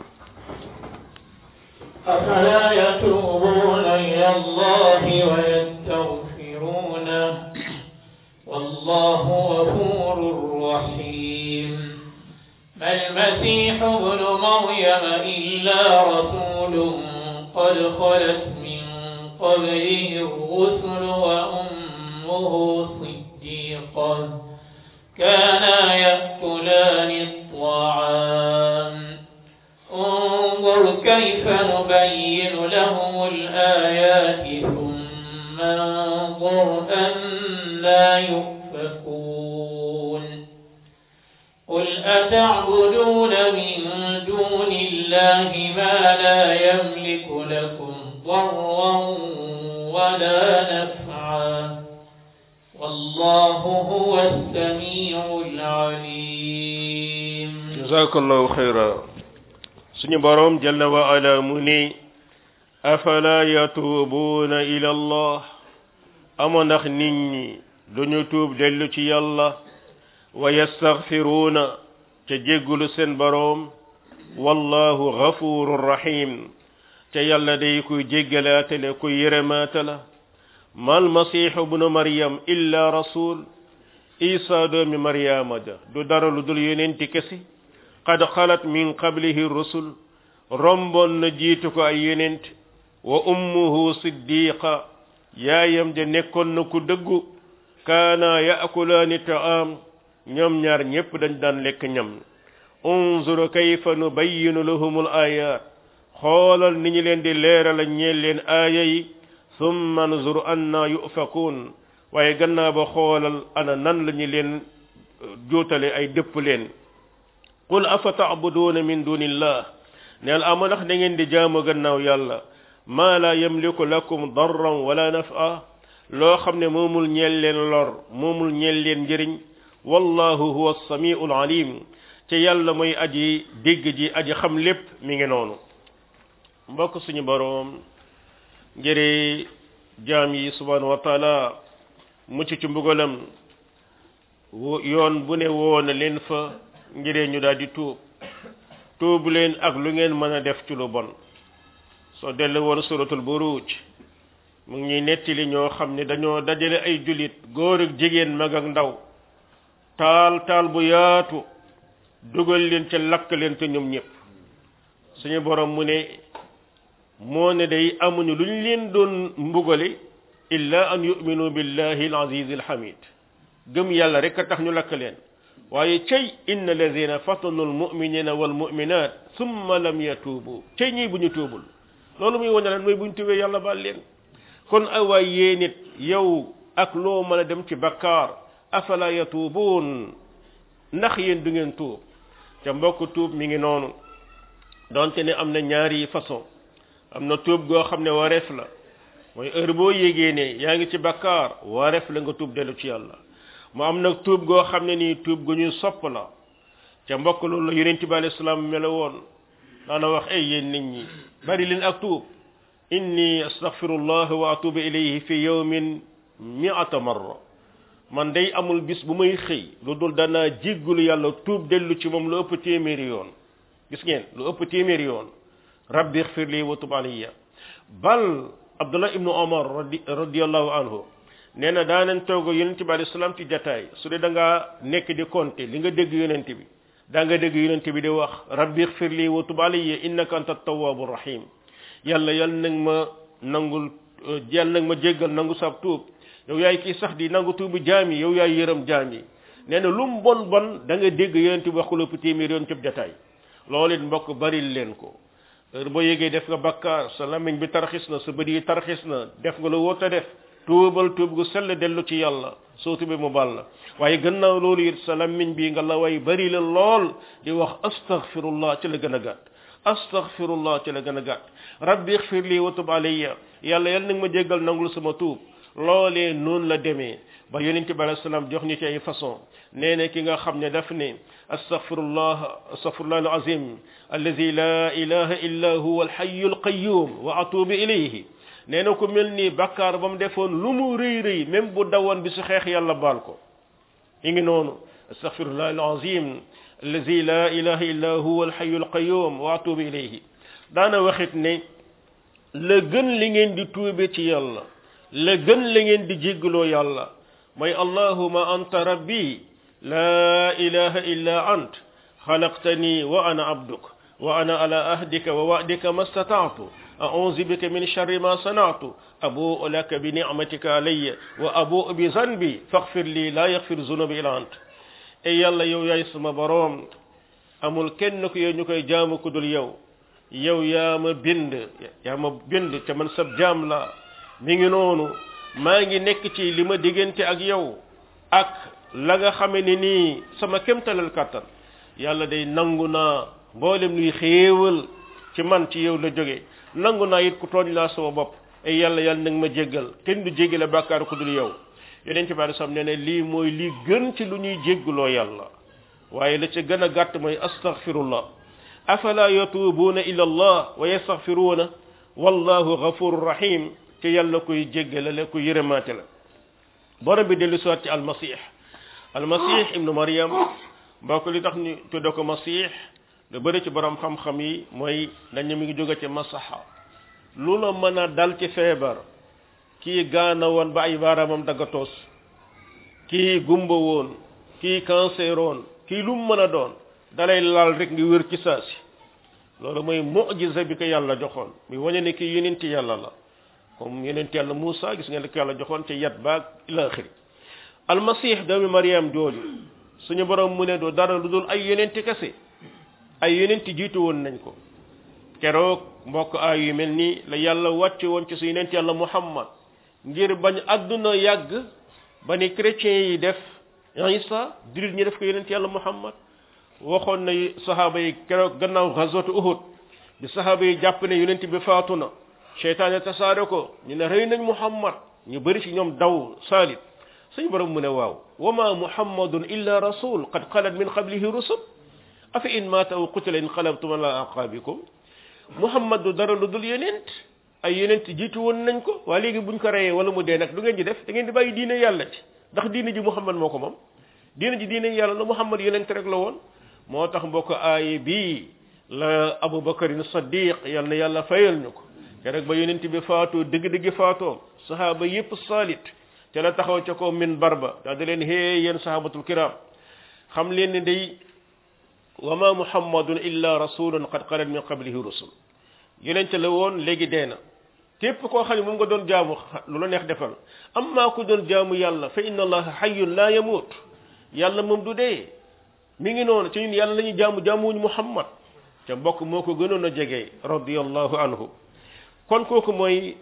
أفلا يتوبون إلى الله ويستغفرونه والله غفور رحيم ما المسيح ابن مريم إلا رسول قد خلت من قبله الرسل وأمه صديقة كانا يأكلان الطعام انظر كيف نبين لهم الآيات ثم فانظر أنا يؤفكون قل أتعبدون من دون الله ما لا يملك لكم ضرا ولا نفعا والله هو السميع العليم جزاك الله خيرا سني بروم جل وعلا مني أفلا يتوبون إلى الله أما نخ نيني دونو توب دلو تي يالله ويستغفرون تجيغلو سن بروم والله غفور رحيم تي يالله داي كوي جيغلاتل كوي يرماتلا ما المسيح ابن مريم إلا رسول عيسى دومي مريم دو دارو دول يوننتي كسي قد خلت من قبله الرسل رمبون نجيتو كو اي يوننت وامه صديقه yaayam ja nekkoon na ku dëggu kaana yaakulaani taam ñoom ñaar ñépp dañ daan lekk ñam unzur kayfa nubayyinu lahumul ayat xoolal ni ñu leen di leeral ñeel leen aaya yi thumma nuzur anna yufakun waaye gannaaw ba xoolal ana nan la ñu leen jootale ay dëpp leen qul afa ta'buduna min dunillah neel ama ndax da ngeen di jaamu gannaaw yàlla ma la yamliku lakum darran wala naf'a loo xam ne moomul ñeel leen lor moomul ñeel leen njëriñ wallahu huwa as-sami'ul alim te yàlla mooy aji dégg ji aji xam lépp mi ngi noonu mbokk suñu boroom ngir jaam yi subhanahu wa ta'ala mucc ci mbugalam yoon bu ne woon leen fa ngiree ñu daal di tuub leen ak lu ngeen mën a def ci lu bon soo dellu woon suratul buruj mu ngi ñuy nettali ñoo xam ne dañoo dajale ay julit góor ak jigéen mag ak ndaw taal bu yaatu dugal leen ca lakk leen te ñoom ñëpp suñu borom mu ne moo ne day amuñu luñ leen doon mbugale illa an yu'minu billahi al-aziz al-hamid gëm yàlla rek a tax ñu lakk leen waaye cey inna alladhina fatanu al-mu'minina wal-mu'minat thumma lam yatubu cey ñi bu ñu tuubul loolu muy wone lan mooy buñ tuubee yàlla baal leen kon ay waay yee nit yow ak loo mën a dem ci bakkaar afala yatuubun ndax yéen du ngeen tuub te mbokk tuub mi ngi noonu donte ne am na ñaari façon am na tuub goo xam ne wareef la mooy heure boo yégee ne yaa ngi ci bakkaar wareef la nga tuub dellu ci yàlla mu am nag tuub goo xam ne nii tuub gu ñuy sopp la te mbokk loolu la yonent bi alayhi salaam mela woon daana wax ay yéen nit ñi bari leen ak tuub inni astaghfirullah wa atubu ilayhi fi yawmin 100 marra man day amul bis bu may xëy lu dul danaa jéggulu yàlla tuub dellu ci moom lu ëpp téeméeri yoon gis ngeen lu ëpp téeméeri yoon rabbi ighfir li wa tub alayya bal abdullah ibnu omar radiyallahu anhu nee na daanañ toog yonent bi alayhi salaam ci jataay su dee da ngaa nekk di compter li nga dégg yonent bi daa nga dégg yonent bi di wax rabbi ighfir li wa tub alayya innaka anta at-tawwabur rahim yàlla nag ma nangul yàlla nag ma jéggal nangu sab tuub yow yaay kii sax di nangu tuubu jaam yi yow yaay yërëm jaam yi nee na lu mu bon bon da nga dégg yonent bi wax ko lépp téeméer yoon cëb jataay loolu it mbokk baril leen ko heure boo yégee def nga bakkaar sa lamiñ bi tarxis na sa bët yi tarxis na def nga lu wóota def tuubal tuub gu sell dellu ci yàlla soo tubee mu bal la waaye gannaaw loolu it sa lamiñ bi nga la way bari la lool di wax astaghfirullah ci la gën a gàtt astaghfirullah ci la gën a gàtt rabbi ighfir li wa tub alayya yàlla nag ma jéggal nangul sama tuub loolee noonu la demee ba yonent bi alayhi salaam jox ñu ci ay façon nee na ki nga xam ne daf ne astaghfirullah al-azim alladhi la ilaha illa huwa al-hayy al-qayyum wa atubu ilayhi nee na ko mel ni bakkaar ba mu defoon lu mu rëy rëy même bu dawoon bi su xeex yàlla baal ko mi ngi noonu astaghfirullah al-azim alladhi la ilaha illa huwa al-hayy al-qayyum wa atubu ilayhi daana waxit ne la gën li ngeen di tuube ci yàlla la gën la ngeen di jéggaloo yàlla mooy allahumma anta rabbi la ilaha illa ant khalaqtani wa ana abduk wa ana ala ahdika wa wa'dika mastata'tu a'udhu bika min sharri ma sana'tu abu'u laka bi ni'matika alayya wa abu'u bi dhanbi faghfir li la yaghfiru dhunuba illa ant e yàlla yow yaay sama boroom amul kenn ko yow ñu koy jaamu ku dul yow yaa ma bind te man sab jaam la mi ngi noonu maa ngi nekk ci li ma diggante ak yow ak la nga xame ne nii sama kemtalal kàttan yàlla day nangu naa mboolem luy xéewal ci man ci yow la jóge nangu naa it ku tooñ laa sama bopp ay yàlla yàlla nag ma jéggal kenn du jéggale bàkkaar ku dul yow yeneen ci bari sam ne ne lii mooy li gën ci lu ñuy jéggaloo yàlla waaye la ca gën a gàtt mooy astaghfirullah afala yatubuuna ila allah wa yastaghfiruuna wallahu ghafurur rahim te yàlla koy jéggale la koy yërëmaate la borom bi dellu soit ci almasih ibnu maryam mbokk li tax ñu tudde ko masih lu bëri ci borom xam-xam yi mooy dañu mi ngi jóge ci masaha lu la mën a dal ci feebar kii gaana woon ba ay baaraamam daggatoos kii gumba woon kii cancer woon kii lu mu mën a doon dalay laal rek ngi wér ci saasi loolu mooy mu'jiza bi ko yàlla joxoon mi wane ne kii yonent yàlla la comme yonent yàlla Muusa gis ngeen ko yàlla joxoon ci yat baag ila axiri almasih doomi Maryam jooju suñu borom mu ne doo dara lu dul ay yonent kese ay yonent jiitu woon nañ ko keroog mbokk ay yu mel nii la yàlla wàcce woon ci su yonent yàlla Muhammad ngir bañ àdduna yàgg ba ni chrétiens yi def Isa jullit ñi def ko yonent yàlla Muhammad waxoon na sahaaba yi keroog gannaaw ghazwatu Uhud bi sahaaba yi jàpp ne yonent bi faatu na seytaane tasaare ko ñu ne rëy nañ Muhammad ñu bëri ci ñoom daw saalit suñu borom mu ne waaw wa ma muhammadun illa rasul qad xalat min qablihi rusul afa in maata aw qutila inqalabtum ala aqabikum Muhammad du dara lu dul yonent ay yonent jiitu woon nañ ko waa léegi buñ ko reyee wala mu dee nag lu ngeen di def da ngeen di bàyyi diine yàlla ci ndax diine ji Muhammad moo ko moom diine ji diine yàlla la Muhammad yonent rek la woon moo tax mbokk aay bii la Abu Bakarin Saddiq yal na yàlla fayal ñu ko te rek ba yonent bi faatoo dëgg-dëgg faatoo sahaaba yépp saalit te la taxaw ca ko min barba daa da leen hee yéen sahabatul kiram xam leen ne day wa ma muhammadun illa rasulun qad xalat min qablihi rusul yonent la woon léegi dee na képp koo xam ne moom nga doon jaamu lu la neex defal amma ku doon jaamu yàlla fa inna allaha hayyun la yamut yàlla moom du dee mi ngi noonu ci ñun yàlla la ñuy jaamuwuñu muhammad te mbokk moo ko gënoon a jege radiyallahu anhu kon kooku mooy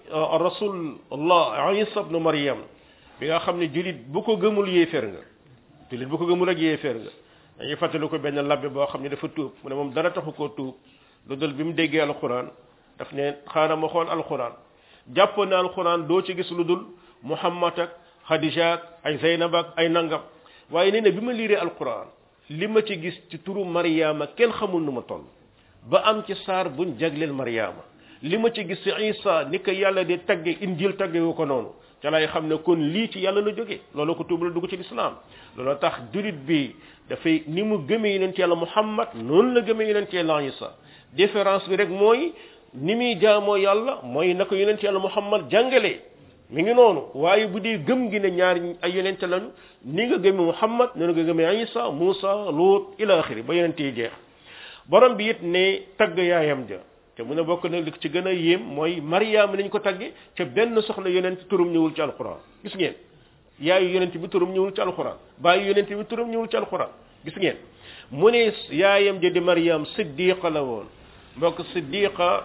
rasulullah isa ibnu maryam bi nga xam ne julit bu ko gëmul yéeféer nga julit bu ko gëmul ak yéeféer nga dañuy fàttali ko benn labbe boo xam ne dafa tuub mu ne moom dara taxu koo tuub lu dul bi mu déggee alquran daf ne xaaral ma xool alquran jàpp ne alquran doo ci gis lu dul muhammad ak xadija ak ay zeynab ak ay nangam waaye nee na bi ma liiree alquran li ma ci gis ci turu Mariama kenn xamul nu ma toll ba am ci saar buñ jagleel Mariama li ma ci gis ci Isa ni ko yàlla di tagge injil tagge wu ko noonu ca lay xam ne kon lii ci yàlla la jóge loolu ko tuub la dugg ci lislaam loolu tax julit bi dafay ni mu gëmee yonent yàlla Muhammad noonu la gëmee yonent yàlla Isa différence bi rek mooy ni muy jaamoo yàlla mooy na ko yonent yàlla Muhammad jàngalee mi ngi noonu waaye bu dee gëm gi ne ñaar ay yonent lañu ni nga gëmee Muhammad noonu nga gëmee Isa Musa Lut ila axiri ba yonent yi jeex borom bi it ne tagg yaayam ja te mu ne bokk na li ci gën a yéem mooy Mariama nañ ko tagge te benn soxna yonent turum ñëwul ci alquran gis ngeen yaayu yonent bi turum ñëwul ci alquran baayu yonent bi turum ñëwul ci alquran gis ngeen mu ne yaayam ja di Mariam siddiqa la woon mbokk siddiqa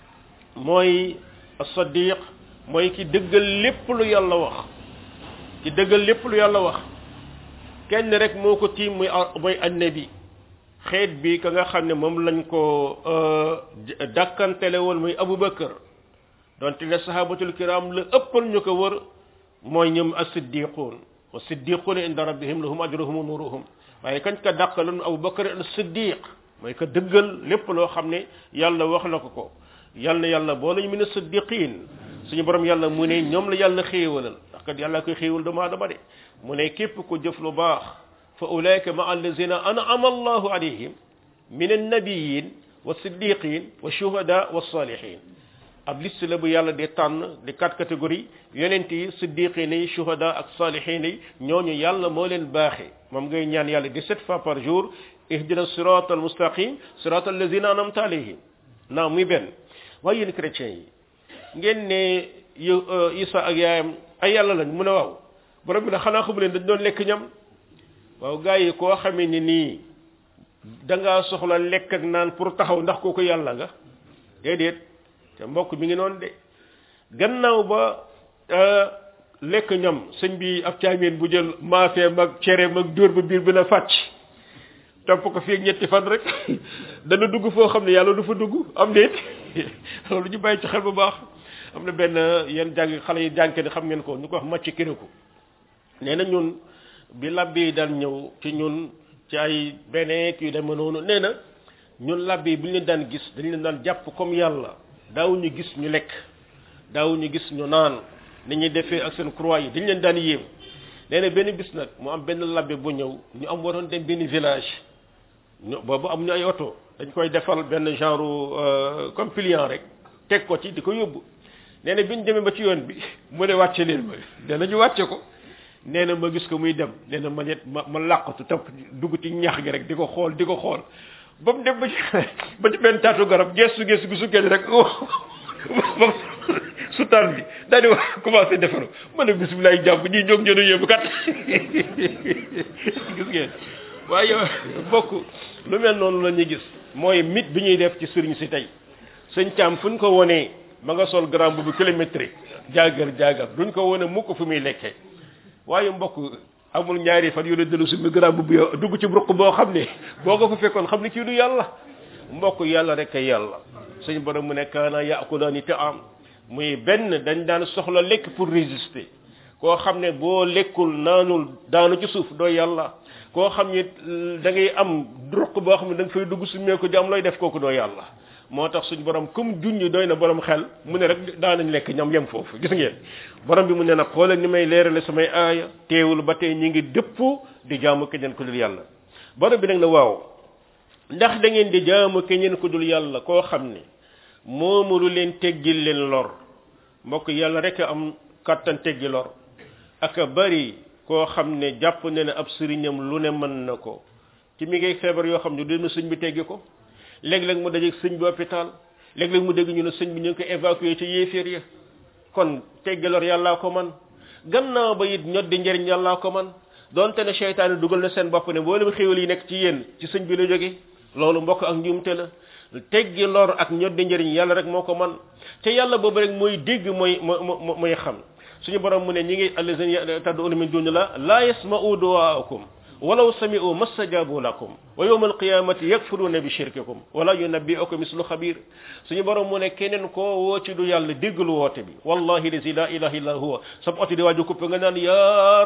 mooy as-siddiq mooy ki dëggal lépp lu yàlla wax ki dëggal lépp lu yàlla wax kenn rek moo ko tiim mooy annabi xeet bi ka nga xam ne moom lañ ko dàkkantele woon muy Abubakar donte ne sahabatul kiram la ëppal ñu ko wër mooy ñoom as-siddiqun wa siddiquna inda rabbihim lahum ajruhum wa nuruhum waaye kañ ka dàkkaloon Abubakar as-siddiq mooy ko dëggal lépp loo xam ne yàlla wax na ko yal na yàlla boo lañ min as-siddiqin suñu borom yàlla mu ne ñoom la yàlla xéewalal ndax kat yàlla koy xéewal doomu aadama de mu ne képp ko jëf lu baax fa ulaika ma allazina an'ama allahu alayhim min annabiyin wa siddiqin wa shuhada wa salihin ab liste la bu yàlla di tànn di 4 catégories yonent yi siddiqin yi shuhada ak salihin yi ñooñu yàlla moo leen baaxee moom ngay ñaan yàlla 17 fois par jour ihdina sirata al mustaqim sirata allazina an'amta alayhim naa muy benn waaye yéen chrétiens yi ngeen ne Isa ak yaayam ay yàlla lañ mu ne waaw borom bi ne xanaa xamu leen dañ doon lekk ñam waaw gars yi koo xamee ni nii da ngaa soxla lekk ak naan pour taxaw ndax kooku yàlla nga déedéet te mbokk mi ngi noonu de gannaaw ba lekk ñam sëñ bi ab caameen bu jël maafee mag cere mag dóor ba biir bi na fàcc topp ko fii ak ñetti fan rek dana dugg foo xam ne yàlla du fa dugg am déet loolu ñu bàyyi ci xel bu baax am na benn yenn jàng xale yi jànke ne xam ngeen ko ñu ko wax màcc kiriku nee na ñun bi labbe yi daan ñëw ci ñun ci ay beneek yu deme noonu nee na ñun labbe yi bu ñu leen daan gis dañu leen daan jàpp comme yàlla daawuñu gis ñu lekk daawuñu gis ñu naan ni ñuy defee ak seen croix yi dañu leen daan yéem nee na benn bis nag mu am benn labbe bu ñëw ñu am waroon dem benn village ñu boobu am ñu ay oto dañ koy defal benn genre comme pliant rek teg ko ci di ko yóbbu nee na bi ñu demee ba ci yoon bi mu ne wàcce leen ma nee na ñu wàcce ko nee na ma gis ko muy dem nee na ma làqatu topp dugg ci ñax gi rek di ko xool ba mu dem ba ci benn taatu garab gestu gisu kenn rek moom sultaan bi daal di wax commencé defaru ma ne bisimilah jàmm ñii jóg ñënu yóbbu kat gis ngeen waaye bokk lu mel noonu la ñuy gis mooy mit bi ñuy def ci sëriñ si tey sëñ Caam fu ñu ko wonee ma nga sol grand bu kilométrique jaagar duñ ko wone mukk fu muy lekkee waaye mbokk amul ñaari fan yu ne dellu si mi grand bu yo dugg ci ruq boo xam ne boo ko fa fekkoon xam ne kii du yàlla mbokk yàlla rek a yàlla suñu borom mu ne kaana yaakulaani ta'am muy benn dañ daan soxla lekk pour résister koo xam ne boo lekkul naanul daanu ci suuf doo yàlla koo xam ne da ngay am ruq boo xam ne da nga fay dugg su meeku di am looy def kooku doo yàlla moo tax suñu borom comme junj doy na borom xel mu ne rek daanañ lekk ñam yem foofu gis ngeen borom bi mu ne nag xoolal ni may leerale samay aaya teewul ba tey ñi ngi dëpp di jaamu keneen ko dul yàlla borom bi nag na waaw ndax da ngeen di jaamu keneen ko dul yàlla koo xam ne moomu lu leen teggil leen lor mbokk yàlla rek am kattan teggi lor ak bari koo xam ne jàpp ne ne ab sëriñam lu ne mën na ko ci mi ngay feebar yoo xam ne dina sëñ bi teggi ko léeg-léeg mu dajeeg sëñ bi hôpital léeg-léeg mu dégg ñu ne sëñ bi ñu ngi ko évacué ci yéeféer ya kon teggi lor yàllaa ko man gannaaw ba it ñoddi njëriñ yàllaa ko man donte ne seytaane dugal na seen bopp ne mboolem xéwal yi nekk ci yéen ci sëñ bi la jóge loolu mbokk ak njuumte la teggi lor ak ñoddi njëriñ yàlla rek moo ko man te yàlla boobu rek mooy dégg mooy xam suñu borom mu ne ñi ngi allazina tad'una min dunillah la yasma'u du'aakum walaw sami'u mastajabu lakum wa yawma alqiyamati yakfuruna bi shirkikum wala yunabbi'ukum mislu khabir suñu borom mu ne keneen koo woo ci du yàlla dégglu woote bi wallahi lazi la ilaha illa huwa sab oti di waaju kuppe nga naan ya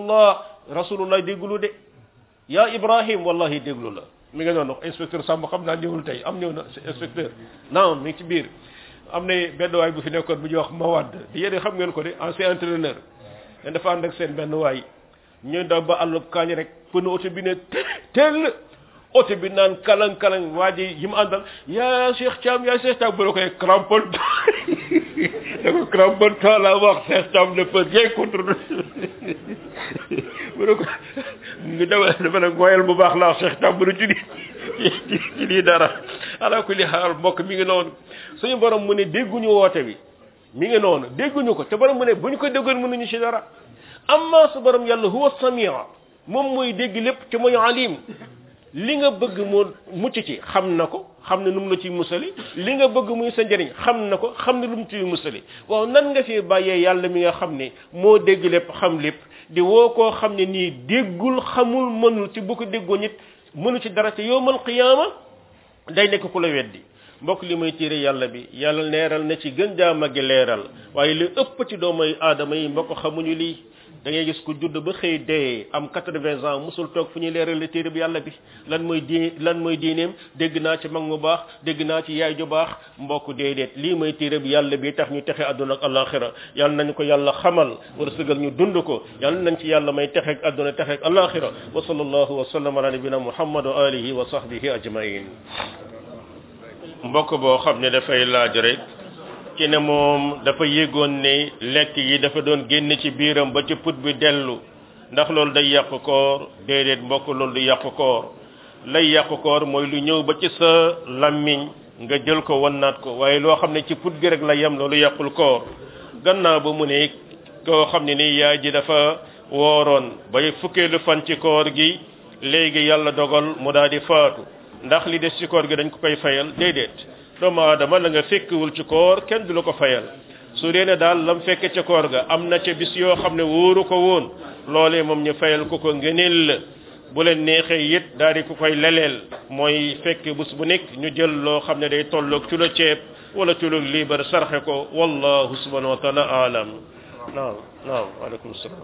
rasulullah dégglu de ya ibrahim wallahi déglu la mi nga noonu inspecteur Samb xam naa ñëwul tey am ñëw na inspecteur non mi ngi ci biir am na benn waay bu fi nekkoon bu ñuy wax Mawad yéen xam ngeen ko de ancien entraîneur dañ dafa ànd ak seen benn waay ñu daw ba àll kaañ rek pneu oto bi ne teel oto bi naan kalang waa ji yi mu àndal yaa Cheikh Thiam bu la koy crampon da ko crampon toi la wax Cheikh Thiam ne peut rien contre bu la ko nga dafa nag ngoyal bu baax laa Cheikh Thiam bu la ci lii dara ala kulli xaal mbokk mi ngi noonu suñu borom mu ne dégguñu woote bi mi ngi noonu dégguñu ko te borom mu ne bu ñu ko déggoon mënuñu ci dara amma su borom yàlla huwa samia moom mooy dégg lépp te mooy alim li nga bëgg mu mucc ci xam na ko xam ne nu mu la ciy musali li nga bëgg muy sa njëriñ xam na ko xam ne lu mu ciy musali waaw nan nga fi bàyyee yàlla mi nga xam ne moo dégg lépp xam lépp di woo koo xam ne nii déggul xamul mënul ci bu ko déggoo nit mënu ci dara te yowmal qiyaama day nekk ku la weddi mbokk li may téere yàlla bi yàlla leeral na ci gën jaa magi leeral waaye li ëpp ci doomu aadama yi mbokk xamuñu lii da ngay gis ku judd ba xëy dee am 80 ans musul toog fu ñuy leeral téere bi yàlla bi lan mooy diineem dégg naa ci mag mu baax dégg naa ci yaay ju baax mbokk déedéet lii mooy téere bi yàlla bi tax ñu texe àdduna ak alaxira yàlla nañu ko yàlla xamal war sëgal ñu dund ko yàlla nañ ci yàlla may texe ak àdduna texe ak alaxira wa sallallahu wa sallam ala nabina muhammad wa alihi wa sahbihi ajmain mbokk boo xam ne dafay laaj rek ci ne moom dafa yégoon ne lekk yi dafa doon génn ci biiram ba ci put bi dellu ndax loolu day yàq koor déedéet mbokk loolu du yàq koor lay yàq koor mooy lu ñëw ba ci sa lammiñ nga jël ko wannaat ko waaye loo xam ne ci put gi rek la yem loolu yàqul koor gannaaw ba mu ne koo xam ne ni yaay ji dafa wooroon bay fukkeelu fan ci koor gi léegi yàlla dogal mu daal di faatu ndax li des ci koor gi dañ ko koy fayal déedéet doomu aadama la nga fekkiwul ci koor kenn du la ko fayal su dee ne daal lam fekke ca koor ga am na ca bis yoo xam ne wóoru ko woon loolee moom ñu fayal ko ko ngëneel la bu leen neexee it daal di ko koy leleel mooy fekk bés bu nekk ñu jël loo xam ne day tolloog kilo ceeb wala kilo liibar sarxe ko wallahu subhanahu wa taala alam naam naam waaleykum salaam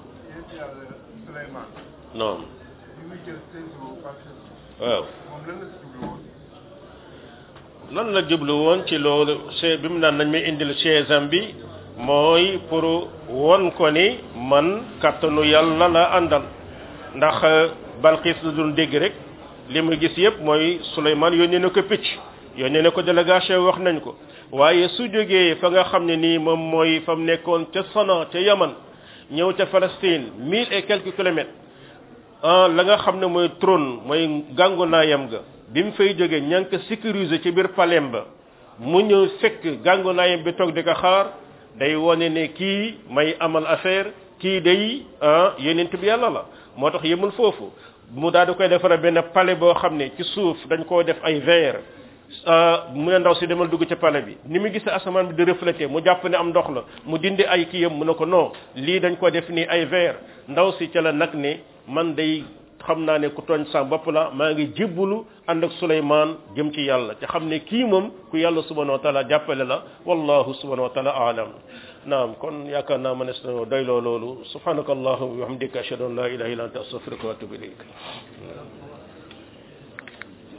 naam waaw lan la jublu woon ci loolu c'est bi mu naan nañ may indil chaise am bi mooy pour won ko ni man kattanu yàlla la àndal ndax Balqis la doon dégg rek li mu gis yëpp mooy Souleymane yónnee na ko picc yónnee na ko délégation wax nañ ko waaye su jógee fa nga xam ne nii moom mooy fa mu nekkoon ca Sanaa ca Yaman ñëw ca Palestine 1000 et quelques kilomètres la nga xam ne mooy trône mooy gàngu naayam ga bi mu fay jógee ña ngi ko sécuriser ci biir palem ba mu ñëw fekk gàngu naayam bi toog di ko xaar day wone ne kii may amal affaire kii day yonent bi yàlla la moo tax yemul foofu mu daal di koy defara benn palais boo xam ne ci suuf dañ koo def ay verre mu ne ndaw si demal dugg ci palais bi ni mu gis asamaan bi di refléter mu jàpp ne am ndox la mu dindi ay kiyam mu ne ko non lii dañ ko def nii ay verre ndaw si ca la nag ne man day xam naa ne ku tooñ sa bopp la maa ngi jibbulu ànd ak Souleymane jëm ci yàlla te xam ne kii moom ku yàlla subhanahu wa taala jàppale la wallahu subhanahu wa taala aalam naam kon yaakaar naa ma ne doyloo loolu subhanaka allahumma wa bihamdika ashhadu an la ilaha illa anta astaghfiruka wa atubu ilayk